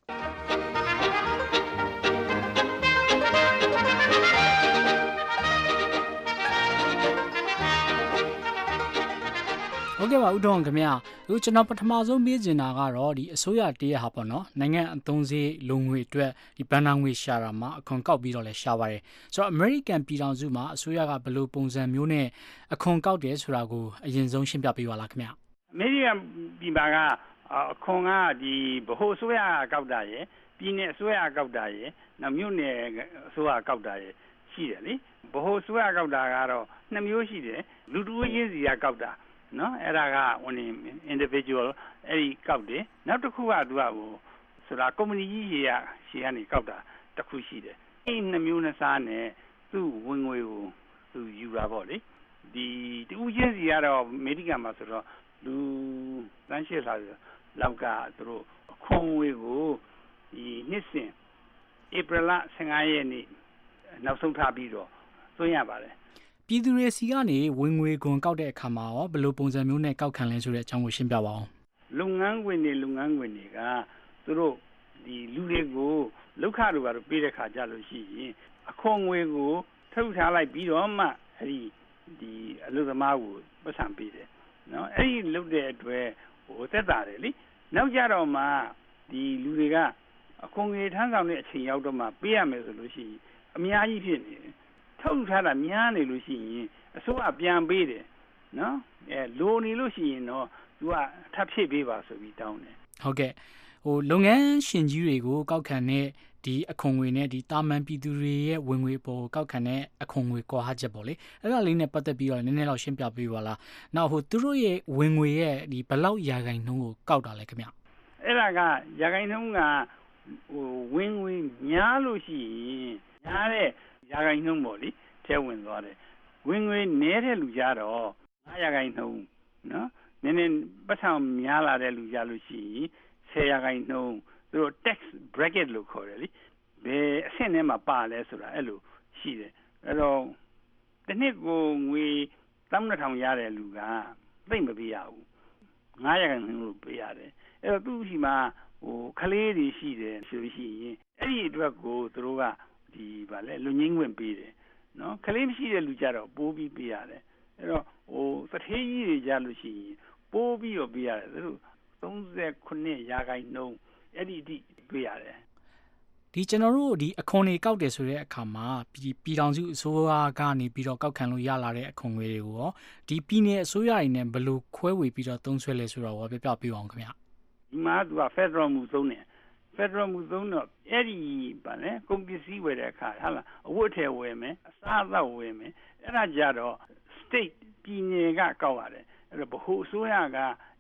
ဟုတ်ကဲ့ပါဦးတော်ခင်ဗျာအခုကျွန်တော်ပထမဆုံးမေးချင်တာကတော့ဒီအစိုးရတရဟာပေါ့နော်နိုင်ငံအသုံးစရိတ်လုံငွေအတွက်ဒီဘဏ္ဍာငွေရှာတာမှာအခွန်ကောက်ပြီးတော့လဲရှာပါတယ်ဆိုတော့ American ပြည်ထောင်စုမှာအစိုးရကဘယ်လိုပုံစံမျိုးနဲ့အခွန်ကောက်တယ်ဆိုတာကိုအရင်ဆုံးရှင်းပြပေးပါလားခင်ဗျာ American ပြည်မှာကအခွန်ကဒီဗဟိုအစိုးရကောက်တာရယ်ပြည်နယ်အစိုးရကောက်တာရယ်နောက်မြို့နယ်အစိုးရကောက်တာရယ်ရှိတယ်လေဗဟိုအစိုးရကောက်တာကတော့နှစ်မျိုးရှိတယ်လူတူချင်းစီကကောက်တာနော်အဲ့ဒါကဟို individual အဲ့ဒီကောက်တယ်နောက်တစ်ခုကသူကဟိုဆိုတာ company ကြီးရေရရှေ့ကနေကောက်တာတစ်ခုရှိတယ်အဲ့နှစ်မျိုးနှစ်စားနဲ့သူ့ဝင်ငွေကိုသူယူတာပေါ့လေဒီတူချင်းစီကတော့အမေရိကန်မှာဆိုတော့လူတန်းရှစ်လာလောက်ကသူတို့အခွန်ငွေကိုဒီနှစ်စဉ်ဧပြီလဆယ်ငါးရက်နေ့နောက်ဆုံးထားပြီးတော့သွင်းရပါတယ်ပြည်သူတွေစီကနေဝင်ငွေခွန်ကောက်တဲ့အခါမှာရောဘယ်လိုပုံစံမျိုးနဲ့ကောက်ခံလဲဆိုတဲ့အကြောင်းကိုရှင်းပြပါအောင်လုပ်ငန်းဝင်တွေလုပ်ငန်းဝင်တွေကသူတို့ဒီလူတွေကိုလောက်ခတို့ကတော့ပေးတဲ့ခါကြလို့ရှိရင်အခွန်ငွေကိုထုတ်ထားလိုက်ပြီးတော့မှအဲ့ဒီဒီအလုပ်သမားကိုပတ်စံပေးတယ်နော်အဲ့ဒီလုပ်တဲ့အတွက်ဟိုသက်သာတယ်လေနောက်ကြတော့မှဒီလူတွေကအခွန်ငွေထမ်းဆောင်တဲ့အချိန်ရောက်တော့မှပေးရမယ်ဆိုလို့ရှိရင်အများကြီးဖြစ်နေတယ်ထုတ်ထားတာများနေလို့ရှိရင်အစိုးရပြန်ပေးတယ်နော်အဲလိုနေလို့ရှိရင်တော့သူကထပ်ဖြည့်ပေးပါဆိုပြီးတောင်းတယ်ဟုတ်ကဲ့ဟိုလုပ်ငန်းရှင်ကြီးတွေကိုကောက်ခံတဲ့ဒီအခွန်ငွေနဲ့ဒီတာမန်ပြည်သူတွေရဲ့ဝင်ငွေပေါ်ကောက်ခံတဲ့အခွန်ငွေကွာဟချက်ပေါ့လေအဲ့ဒါလေးနဲ့ပတ်သက်ပြီးတော့နည်းနည်းတော့ရှင်းပြပေးပါလားနောက်ဟိုသူတို့ရဲ့ဝင်ငွေရဲ့ဒီဘယ်လောက်ရာခိုင်နှုန်းကိုကောက်တာလဲခင်ဗျအဲ့ဒါကရာခိုင်နှုန်းကဟိုဝင်ငွေများလို့ရှိရင်များတဲ့ရာခိုင်နှုန်းပေါ့လေထဲဝင်သွားတယ်ဝင်ငွေနည်းတဲ့လူကြတော့ငါးရာခိုင်နှုန်းနော်နည်းနည်းပတ်ဆောင်များလာတဲ့လူကြလို့ရှိရင်ဆယ်ရာခိုင်နှုန်းသူတို့ tax bracket လို့ခေါ်တယ်လေဘယ်အဆင့်ထဲမှာပါလဲဆိုတာအဲ့လိုရှိတယ်အဲ့တော့တစ်နှစ်ကိုငွေသုံးထောင်ရတဲ့လူကသိမ့်မပေးရဘူးငါးရာခိုင်နှုန်းလို့ပေးရတယ်အဲ့တော့သူ့ရှိမှာဟိုကလေးတွေရှိတယ်ဆိုရှိရင်အဲ့ဒီအတွက်ကိုသူတို့ကဒီဗာလဲလူငင်းဝင်ပေးတယ်နော်ကလေးမရှိတဲ့လူကြတော့ပိုးပြီးပေးရတယ်အဲ့တော့ဟိုသထေးကြီးတွေကြလို့ရှိရင်ပိုးပြီးတော့ပေးရတယ်သူတို့သုံးဆယ်ခုနှစ်ရာခိုင်နှုန်းအဲ့ဒီအထိပေးရတယ်ဒီကျွန်တော်တို့ဒီအခွန်တွေကောက်တယ်ဆိုတဲ့အခါမှာပြည်ပြည်ထောင်စုအစိုးရကနေပြီးတော့ကောက်ခံလို့ရလာတဲ့အခွန်ငွေတွေကိုရောဒီပြည်နယ်အစိုးရတွေနဲ့ဘယ်လိုခွဲဝေပြီးတော့သုံးစွဲလဲဆိုတော့ပြပြပြအောင်ခင်ဗျဒီမှာသူက Federal မူသုံးတယ် Federal မူသုံးတော့အဲ့ဒီဗာလဲကုန်ပစ္စည်းဝယ်တဲ့အခါဟာလားအဝတ်ထည်ဝယ်မယ်အစားအသောက်ဝယ်မယ်အဲ့ဒါကြတော့ state ပြည်နယ်ကကောက်ရတယ်အဲ့တော့ဗဟိုအစိုးရက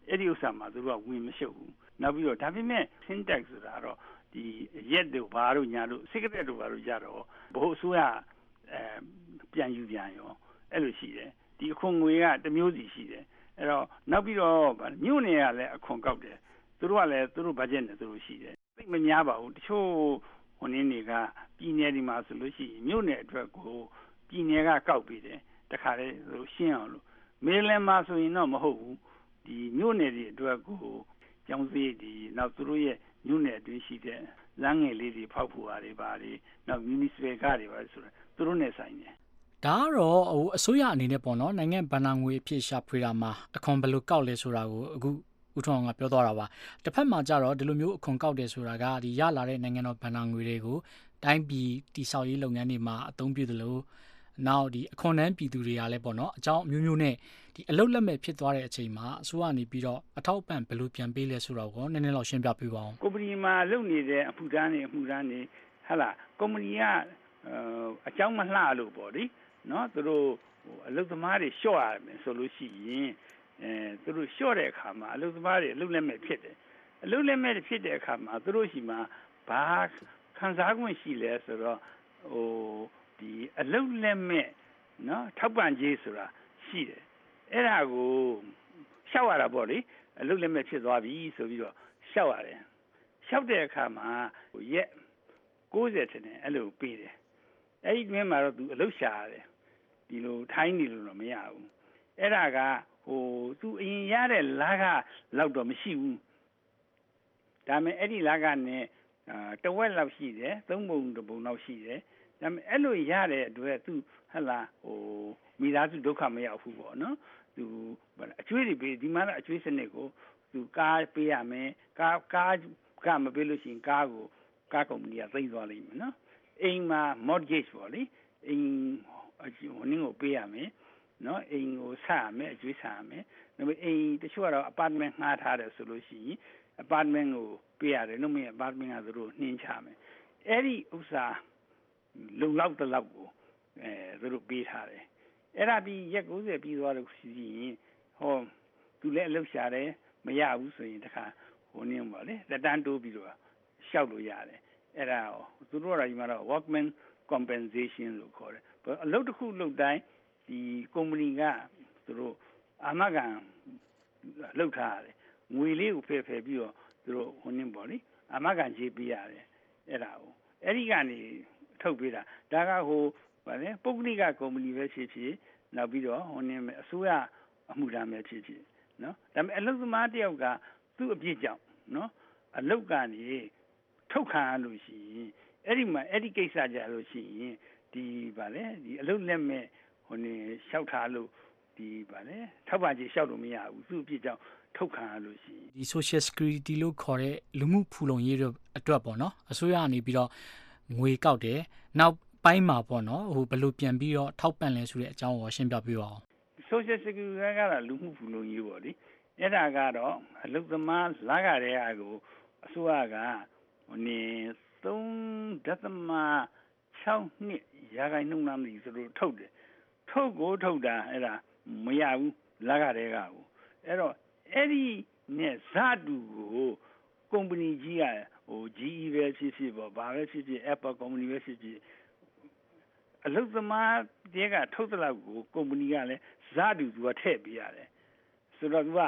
အဲ့ဒီဥစ္စာမှာသူတို့ကဝင်မရှုပ်ဘူးနောက်ပြီးတော့ဒါပေမဲ့ syntax ဆိုတာတော့ဒီရက်တို့ဘာတို့ညာတို့ secret တို့ဘာတို့ကြတော့ဘို့အစိုးရအဲပြန်ယူပြန်ရောအဲ့လိုရှိတယ်ဒီအခွန်ငွေကတစ်မျိုးစီရှိတယ်အဲ့တော့နောက်ပြီးတော့မြို့နယ်ကလည်းအခွန်ကောက်တယ်သူတို့ကလည်းသူတို့ budget နဲ့သူတို့ရှိတယ်သိမများပါဘူးတချို့ဟိုနည်းတွေကပြည်နယ်ဒီမှာဆိုလို့ရှိရင်မြို့နယ်အတွက်ကိုပြည်နယ်ကကောက်ပြီးတယ်တခါလေသူရှင်းအောင်လို့မေလန်မှာဆိုရင်တော့မဟုတ်ဘူးဒီမြို့နယ်တွေအတွက်ကိုကျောင်းစည်းဒီနောက်သူတို့ရဲ့မြို့နယ်အတွင်းရှိတဲ့လမ်းငယ်လေးတွေဖောက်ဖို့အားတွေပါလေနောက် municipal ကားတွေပါဆိုတော့သူတို့နဲ့ဆိုင်တယ်ဒါကတော့ဟိုအစိုးရအနေနဲ့ပေါ့နော်နိုင်ငံဗဏ္ဍာငွေအဖြစ်ရှာဖွေတာမှာအခွန်ဘယ်လိုကောက်လဲဆိုတာကိုအခုဦးထွန်းအောင်ကပြောသွားတာပါတစ်ဖက်မှာကျတော့ဒီလိုမျိုးအခွန်ကောက်တယ်ဆိုတာကဒီရလာတဲ့နိုင်ငံတော်ဗဏ္ဍာငွေတွေကိုတိုင်းပြည်တည်ဆောက်ရေးလုပ်ငန်းတွေမှာအသုံးပြုသလိုနောက်ဒီအခွန်နှန်းပြည်သူတွေကလည်းပေါ့နော်အကြောင်းမျိုးမျိုးနဲ့ဒီအလုတ်လက်မဲ့ဖြစ်သွားတဲ့အချိန်မှာအစိုးရနေပြီးတော့အထောက်အပံ့ဘယ်လိုပြန်ပေးလဲဆိုတော့ကိုနည်းနည်းလောက်ရှင်းပြပေးပါအောင်ကုမ္ပဏီမှာလုပ်နေတဲ့အမှုထမ်းတွေအမှုထမ်းတွေဟာလာကုမ္ပဏီကအကြောင်းမလှလို့ပေါ့လေနော်သူတို့အလုတ်သမားတွေလျှော့ရမယ်ဆိုလို့ရှိရင်အဲသူတို့လျှော့တဲ့အခါမှာအလုတ်သမားတွေအလုတ်လက်မဲ့ဖြစ်တယ်အလုတ်လက်မဲ့ဖြစ်တဲ့အခါမှာသူတို့ရှိမှာဘာခံစား권ရှိလဲဆိုတော့ဟိုဒီအလုတ်လက်မဲ့နော်ထောက်ပံ့ခြင်းဆိုတာရှိတယ်အဲ့ဒါကိုရှောက်ရတာပေါ့လေအလုတ်လက်မဲ့ဖြစ်သွားပြီဆိုပြီးတော့ရှောက်ရတယ်ရှောက်တဲ့အခါမှာရက်ကိုးဆယ်ထင်တယ်အဲ့လိုပေးတယ်အဲ့ဒီတွင်မှာတော့သူအလုတ်ရှာရတယ်ဒီလိုထိုင်းနေလို့တော့မရဘူးအဲ့ဒါကဟိုသူအရင်ရတဲ့လာကလောက်တော့မရှိဘူးဒါပေမဲ့အဲ့ဒီလာကနဲ့အာတဝက်လောက်ရှိတယ်သုံးပုံတစ်ပုံလောက်ရှိတယ်ဒါပေမဲ့အဲ့လိုရတဲ့အတွက်သူဟလာဟိုမိသားစုဒုက္ခမရောက်ဘူးပေါ့နော်သူအကျွေးတွေပေးဒီမှာတော့အကျွေးစနစ်ကိုသူကားပေးရမယ်ကားကားကမပေးလို့ရှိရင်ကားကိုကားကုမ္ပဏီကသိမ်းသွားလိမ့်မယ်နော်အိမ်မှာ mortgage ပေါ့လေအိမ်ဟိုနင်းကိုပေးရမယ်နော်အိမ်ကိုဆရမယ်အကျွေးဆရမယ်ဒါပေမဲ့အိမ်တချို့ကတော့ apartment ငှားထားတယ်ဆိုလို့ရှိရင် apartment ကိုပေးရတယ်လို့မင်း apartment ကသူတို့နှင်းချမယ်အဲ့ဒီဥစ္စာလုံလောက်တဲ့လောက်ကိုအဲသူတို့ပေးထားတယ်အဲ့ဒါပြီးရက်ကိုးဆယ်ပြီးသွားလို့ရှိရင်ဟောသူလည်းအလုပ်ရှာတယ်မရဘူးဆိုရင်တခါဟိုနင်းပါလေတက်တန်းတိုးပြီးတော့ရှောက်လို့ရတယ်အဲ့ဒါသူတို့ကဒီမှာတော့ workman compensation လို့ခေါ်တယ်အလုပ်တစ်ခုလုပ်တိုင်းဒီကုမ္ပဏီကသူတို့အာမခံလုပ်ထားရတယ်ငွေလေးကိုဖယ်ဖယ်ပြီးတော့သူတို့ဟိုနင်းပါလေအာမခံကြေးပေးရတယ်အဲ့ဒါကိုအဲ့ဒီကနေထုတ်ပေးတာဒါကဟိုဗာလေပုဂ္ဂလိကကုမ္ပဏီပဲဖြစ်ဖြစ်နောက်ပြီးတော့ဟိုနင်းအစိုးရအမှုထမ်းပဲဖြစ်ဖြစ်နော်ဒါပေမဲ့အလုပ်သမားတယောက်ကသူ့အပြစ်ကြောင့်နော်အလုပ်ကနေထုတ်ခံရလို့ရှိရင်အဲ့ဒီမှာအဲ့ဒီကိစ္စကြလို့ရှိရင်ဒီဗာလေဒီအလုပ်လက်မဲ့ဟိုနေလျှောက်ထားလို့ဒီဗာလေထောက်ပံ့ကြေးလျှောက်လို့မရဘူးသူ့အပြစ်ကြောင့်ထုတ်ခံရလို့ရှိရင်ဒီ social security လို့ခေါ်တဲ့လူမှုဖူလုံရေးအတွက်ပေါ့နော်အစိုးရကနေပြီးတော့ငွေကောက်တယ်နောက်ပိုင်းမှာပေါ့နော်ဟိုဘယ်လိုပြန်ပြီးတော့ထောက်ပံ့လဲဆိုတဲ့အကြောင်းကိုရှင်းပြပေးပါအောင် social security ကတော့လူမှုဖူလုံရေးပေါ့လေအဲ့ဒါကတော့အလုပ်သမားလာကြတဲ့အားကိုအစိုးရကဟိုနေသုံးဒသမ၆နှစ်ရာခိုင်နှုန်းလားမသိဘူးသူတို့ထုတ်တယ်ထုတ်ကိုထုတ်တာအဲ့ဒါမရဘူးလာကြတဲ့ကားကိုအဲ့တော့အဲ့ဒီနဲ့ဇာတူကိုကုမ္ပဏီကြီးကဟို ဂျီ အီ ပဲဖြစ်ဖြစ်ပေါ့ဘာပဲဖြစ်ဖြစ် Apple ကုမ္ပဏီပဲဖြစ်ဖြစ်အလုပ်သမားတွေကထုတ်တဲ့လောက်ကိုကုမ္ပဏီကလည်းဇာတူသူကထည့်ပေးရတယ်ဆိုတော့သူကဟို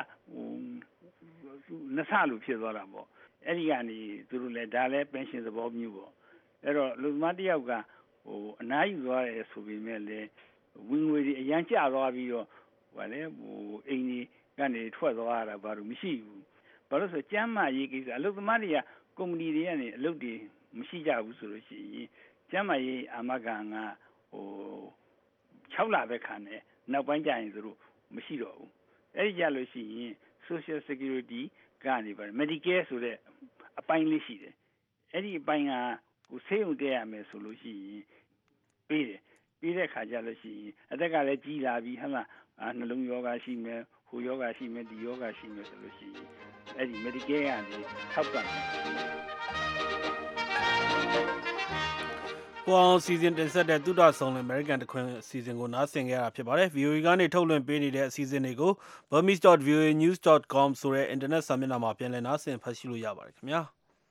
နှစ်ဆလို့ဖြစ်သွားတာပေါ့အဲ့ဒီကနေသူတို့လည်းဒါလည်း pension သဘောမျိုးပေါ့အဲ့တော့လူသမားတယောက်ကဟိုအနားယူသွားတယ်ဆိုပေမဲ့လည်းဝင်ငွေတွေအရန်ကျသွားပြီးတော့ဟိုလေဟိုအိမ်ကြီးကနေထွက်သွားတာဘာလို့မရှိဘူးဘာလို့ဆိုကျမ်းမာရေးကိစ္စအလုပ်သမားတွေကကုမ္ပဏီတွေကနေအလုပ်တွေမရှိကြဘူးဆိုလို့ရှိရင်ကျမ်းမာရေးအာမခံကဟို၆လပဲခံတယ်နောက်ပိုင်းကျရင်သူတို့မရှိတော့ဘူးအဲ့ဒီကြလို့ရှိရင် social security ကနေပါ Medicare ဆိုတဲ့အပိုင်းလေးရှိတယ်အဲ့ဒီအပိုင်းကကိုဆေးရုံတက်ရမယ်ဆိုလို့ရှိရင်ပေးတယ်ပြီးတဲ့ခါကျလို့ရှိရင်အသက်ကလည်းကြီးလာပြီဟဟလားနှလုံးယောဂရှိမယ်ဟိုယောဂရှိမယ်ဒီယောဂရှိမယ်ဆိုလို့ရှိရင်အဲ့ဒီ Medicare ကနေထောက်ပံ့တယ်ကိုအောင်စီစဉ်တင်ဆက်တဲ့သုဒဆောင်လ American တခွင်အစီအစဉ်ကိုနားဆင်ကြရတာဖြစ်ပါတယ် V O A ကနေထုတ်လွှင့်ပေးနေတဲ့အစီအစဉ်တွေကို burmese dot v o a news dot com ဆိုတဲ့ internet စာမျက်နှာမှာပြန်လည်နားဆင်ဖတ်ရှုလို့ရပါတယ်ခင်ဗျာ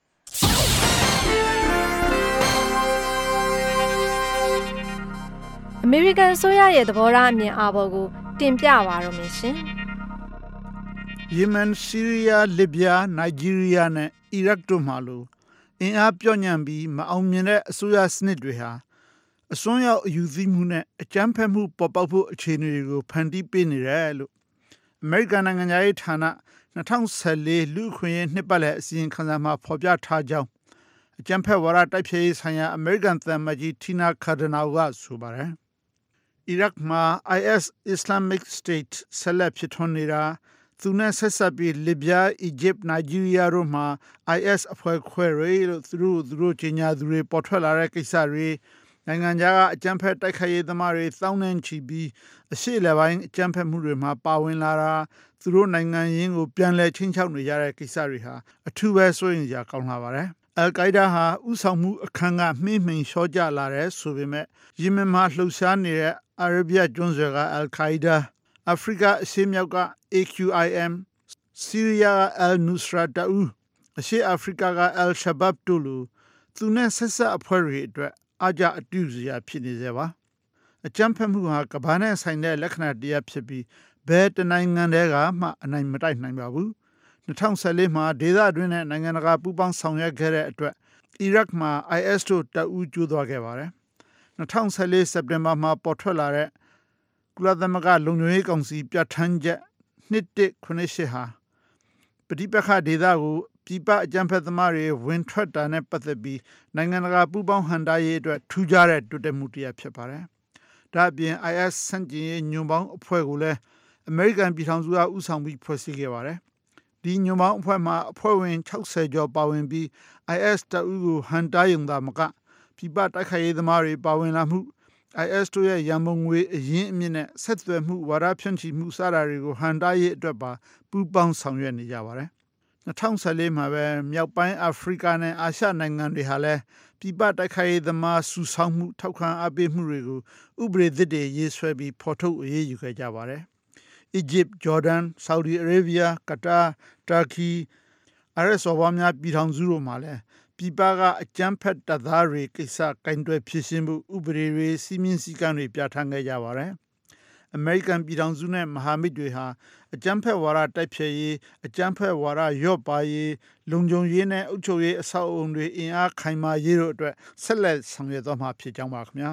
အမေရိကန်အစိုးရရဲ့သဘောထားအမြင်အာဘော်ကိုတင်ပြပါရမရှင်ယီမန်ဆီးရီးယားလစ်ဗျာနိုင်ဂျီးရီးယားနဲ့အီရတ်တို့မှာလို့အင်အားပြော့ညံ့ပြီးမအောင်မြင်တဲ့အစိုးရစနစ်တွေဟာအစွန်းရောက်အယူသီးမှုနဲ့အကြမ်းဖက်မှုပေါ်ပေါက်ဖို့အခြေအနေတွေကိုဖန်တီးပေးနေတယ်လို့အမေရိကန်နိုင်ငံရဲ့ဌာန၂၀၁၄လူ့အခွင့်အရေးနှစ်ပတ်လည်အစီရင်ခံစာမှာဖော်ပြထားကြောင်းအကြမ်းဖက်ဝါဒတိုက်ဖျက်ရေးဆိုင်ရာအမေရိကန်သံအမတ်ကြီးတီနာကာဒနာကဆိုပါတယ်အီရတ်မှာ I S Islamic State ဆက်လက်ဖြစ်ထွန်းနေတာသူနဲ့ဆက်ဆက်ပြီးလစ်ဗျာအီဂျစ်နိုင်ဂျီးရီးယားတို့မှာ I S အဖွဲ့ခွဲတွေလို့သူတို့သူတို့ကြီးညာသူတွေပေါ်ထွက်လာတဲ့ကိစ္စတွေနိုင်ငံခြားကအကြမ်းဖက်တိုက်ခိုက်ရေးသမားတွေတောင်းနှင်းချီပြီးအရှိအလယ်ပိုင်းအကြမ်းဖက်မှုတွေမှာပါဝင်လာတာသူတို့နိုင်ငံရင်းကိုပြန်လည်ချင်းချောက်နေကြတဲ့ကိစ္စတွေဟာအထူးပဲစိုးရိမ်စရာကောင်းလာပါတယ်အယ်ကိုင်းဒါးဟာဥဆောင်မှုအခန်းကမှိမ့်မှိန်လျှော့ကျလာတယ်ဆိုပေမဲ့ယီမင်မှာလှုပ်ရှားနေတဲ့အာရဗီးယားကျွန်းဆွယ်ကအယ်ကိုင်းဒါးအာဖရိကအရှေ့မြောက်က A Q I M ဆီးရီးယားက Al Nusra တအူးအရှေ့အာဖရိကက Al Shabab တို့လိုသူနဲ့ဆက်ဆက်အဖွဲ့တွေအတွက်အကြအတူစရာဖြစ်နေစေပါအကြမ်းဖက်မှုဟာကမ္ဘာနဲ့ဆိုင်တဲ့လက္ခဏာတရားဖြစ်ပြီးဘယ်တနိုင်ငံတည်းကမှအနိုင်မတိုက်နိုင်ပါဘူး၂၀၁၄မှာဒေသအတွင်းနဲ့နိုင်ငံတကာပူးပေါင်းဆောင်ရွက်ခဲ့တဲ့အတွက်အီရတ်မှာ I S တို့တအူးကျိုးသွားခဲ့ပါတယ်၂၀၁၄စက်တင်ဘာမှာပေါ်ထွက်လာတဲ့ကုလသမဂ္ဂလုံခြုံရေးကောင်စီပြဋ္ဌာန်းချက်၂၁၇၈ဟာပဋိပက္ခဒေသကိုပြည်ပအကြမ်းဖက်သမားတွေဝင်ထွက်တာနဲ့ပတ်သက်ပြီးနိုင်ငံတကာပူးပေါင်းဟန်တာရေးအတွက်ထူးခြားတဲ့တိုးတက်မှုတစ်ရပ်ဖြစ်ပါတယ်။ဒါ့အပြင် I S ဆန့်ကျင်ရေးညွန့်ပေါင်းအဖွဲ့ကိုလည်းအမေရိကန်ပြည်ထောင်စုကဦးဆောင်ပြီးဖွဲ့စည်းခဲ့ပါတယ်။ဒီညွန့်ပေါင်းအဖွဲ့မှာအဖွဲ့ဝင်၆၀ကျော်ပါဝင်ပြီး I S တအူးကိုဟန်တာရုံသာမကပြည်ပတိုက်ခိုက်ရေးသမားတွေပါဝင်လာမှုI S တို့ရဲ့ရန်ပုံငွေအရင်းအမြစ်နဲ့ဆက်သွယ်မှုဝါဒဖြန့်ချီမှုစတာတွေကိုဟန်တာရေးအတွက်ပါပူးပေါင်းဆောင်ရွက်နေကြပါတယ်၂၀၁၄မှာပဲမြောက်ပိုင်းအာဖရိကနဲ့အာရှနိုင်ငံတွေဟာလည်းပြည်ပတိုက်ခိုက်ရေးသမားစုဆောင်းမှုထောက်ခံအားပေးမှုတွေကိုဥပဒေသစ်တွေရေးဆွဲပြီးဖော်ထုတ်အရေးယူခဲ့ကြပါတယ်အီဂျစ်ဂျော်ဒန်ဆော်ဒီအာရေဗျကတာတာကီအာရပ်စော်ဘွားများပြည်ထောင်စုတို့မှာလည်းပြည်ပကအကြမ်းဖက်တပ်သားတွေကိစ္စကင်တွယ်ဖြစ်ရှင်းမှုဥပဒေတွေစီမင်းစည်းကမ်းတွေပြဋ္ဌာန်းခဲ့ကြပါတယ်။အမေရိကန်ပြည်ထောင်စုနဲ့မဟာမိတ်တွေဟာအကြမ်းဖက်ဝါဒတိုက်ဖျက်ရေးအကြမ်းဖက်ဝါဒရော့ပါရေးလုံခြုံရေးနဲ့အုပ်ချုပ်ရေးအဆောက်အအုံတွေအင်အားခိုင်မာရေးတို့အတွက်ဆက်လက်ဆောင်ရွက်သွားမှာဖြစ်ကြောင်းပါခင်ဗျာ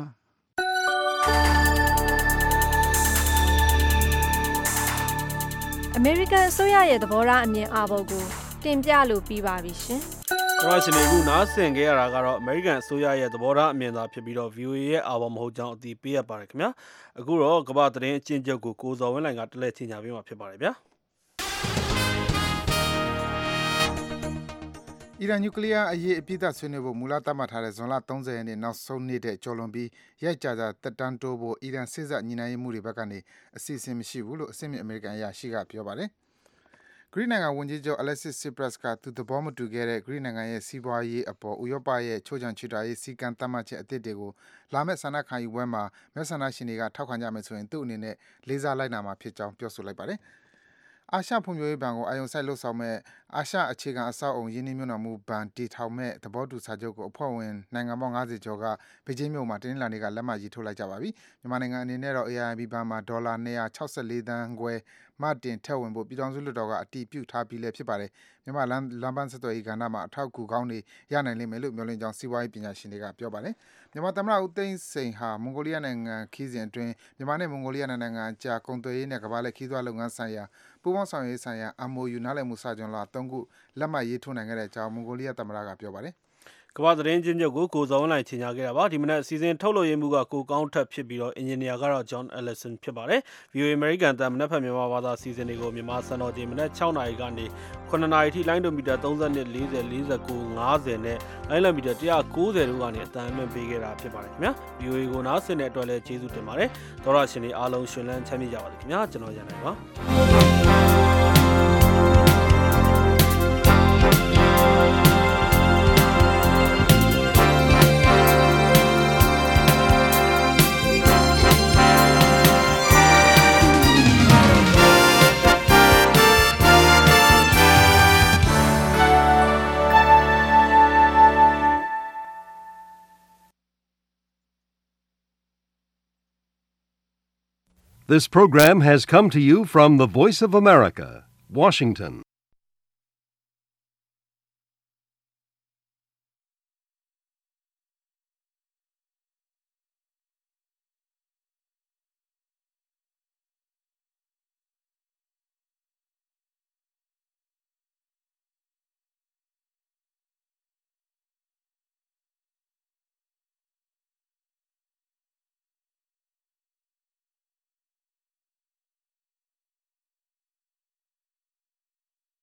။အမေရိကန်အစိုးရရဲ့သဘောထားအမြင်အာဘော်ကိုတင်ပြလို့ပြီးပါပြီရှင်။ပရရှင်အခုနားဆင်ခဲ့ရတာကတော့ American အစိုးရရဲ့သဘောထားအမြင်သာဖြစ်ပြီးတော့ V O A ရဲ့အာဘော်မဟုတ်ကြောင်းအသိပေးရပါတယ်ခင်ဗျာအခုတော့ကမ္ဘာသတင်းအကျဉ်းချုပ်ကိုကိုဇော်ဝင်းလိုင်ကတလဲချင်းချပေးမှာဖြစ်ပါတယ်ဗျာအီရန်နျူကလ িয়ার အရေးအပြည့်အဆွေးနွေးဖို့မူလသတ်မှတ်ထားတဲ့ဇွန်လ၃၀ရက်နေ့နောက်ဆုံးနေ့တဲ့ကျော်လွန်ပြီးရိုက်ကြကြတက်တန်းတိုးဖို့အီရန်စစ်စညှိနှိုင်းရေးမှုတွေဘက်ကနေအစီအစဉ်မရှိဘူးလို့အစိမ့်မြင့်အမေရိကန်အရာရှိကပြောပါတယ်ဂရိနိုင်ငံဝန်ကြီးချုပ် Alexis Tsipras ကသူသဘောမတူခဲ့တဲ့ဂရိနိုင်ငံရဲ့စီးပွားရေးအပေါ်ဥရောပရဲ့ချိုးချံချွေတာရေးစီကံသတ်မှတ်ချက်အသစ်တွေကိုလာမယ့်ဆန္ဒခံယူပွဲမှာမဲဆန္ဒရှင်တွေကထောက်ခံကြမယ်ဆိုရင်သူ့အနေနဲ့လေးစားလိုက်နာမှာဖြစ်ကြောင်းပြောဆိုလိုက်ပါတယ်။အာရှဖွံ့ဖြိုးရေးဘဏ်ကိုအာရုံစိုက်လှုပ်ဆောင်မဲ့အာရှအခြေခံအဆောက်အုံရင်းနှီးမြှုပ်နှံမှုဘဏ်တည်ထောင်မဲ့သဘောတူစာချုပ်ကိုအဖွဲ့ဝင်နိုင်ငံပေါင်း၅၀ကျော်ကဘေကျင်းမြို့မှာတင်းလာနေကလက်မှတ်ရေးထိုးလိုက်ကြပါပြီ။မြန်မာနိုင်ငံအနေနဲ့တော့ A I I B ဘဏ်မှာဒေါ်လာ၂၆၄သန်းခွဲမတင်ထည့်ဝင်ဖို့ပြည်ထောင်စုလွှတ်တော်ကအတည်ပြုထားပြီးလည်းဖြစ်ပါတယ်။မြန်မာလမ်းလမ်းပန်းဆက်သွယ်ရေးကဏ္ဍမှာအထောက်အကူကောင်းတွေရနိုင်လိမ့်မယ်လို့မျှော်လင့်ကြောင်းစီးပွားရေးပညာရှင်တွေကပြောပါတယ်။မြန်မာသမ္မတဦးသိန်းစိန်ဟာမွန်ဂိုလီးယားနိုင်ငံခီးစဉ်အတွင်းမြန်မာနဲ့မွန်ဂိုလီးယားနိုင်ငံအကြားကုန်သွယ်ရေးနဲ့ကမ္ဘာ့လက်ခီးသွွားလုပ်ငန်းဆိုင်ရာပူးပေါင်းဆောင်ရွက်ရေးဆိုင်ရာ M O U နားလည်မှုစာချုပ်လာ၃ခုလက်မှတ်ရေးထိုးနိုင်ခဲ့တဲ့အကြောင်းမွန်ဂိုလီးယားသမ္မတကပြောပါတယ်ကမ္ဘာသတင်းချင်းချုပ်ကိုကိုဇော်ဝင်းလိုက်ချင်ညာခဲ့တာပါဒီမနက်အစီအစဉ်ထုတ်လို့ရမှုကကိုကောင်းထက်ဖြစ်ပြီးတော့အင်ဂျင်နီယာကတော့ John Ellison ဖြစ်ပါတယ် V O A American တန်မနက်ဖက်မြန်မာဘာသာအစီအစဉ်တွေကိုမြန်မာစံတော်ချိန်မနက်၆နာရီကနေခုနှစ်နာရီထိလိုင်းဒိုမီတာ၃၂ ၄၀ ၄၉ ၅၀နဲ့လိုင်းလံမီတာ၁၉၀တို့ကနေအတန်အလွင့်ပေးခဲ့တာဖြစ်ပါတယ်ခင်ဗျာ V O A ကိုနားဆင်တဲ့အတွက်လည်းကျေးဇူးတင်ပါတယ်သောရရှင်တွေအားလုံးရှင်လန်းချမ်းမြေ့ကြပါစေခင်ဗျာကျွန်တော်ရန်နိုင်ပါ This program has come to you from the Voice of America, Washington.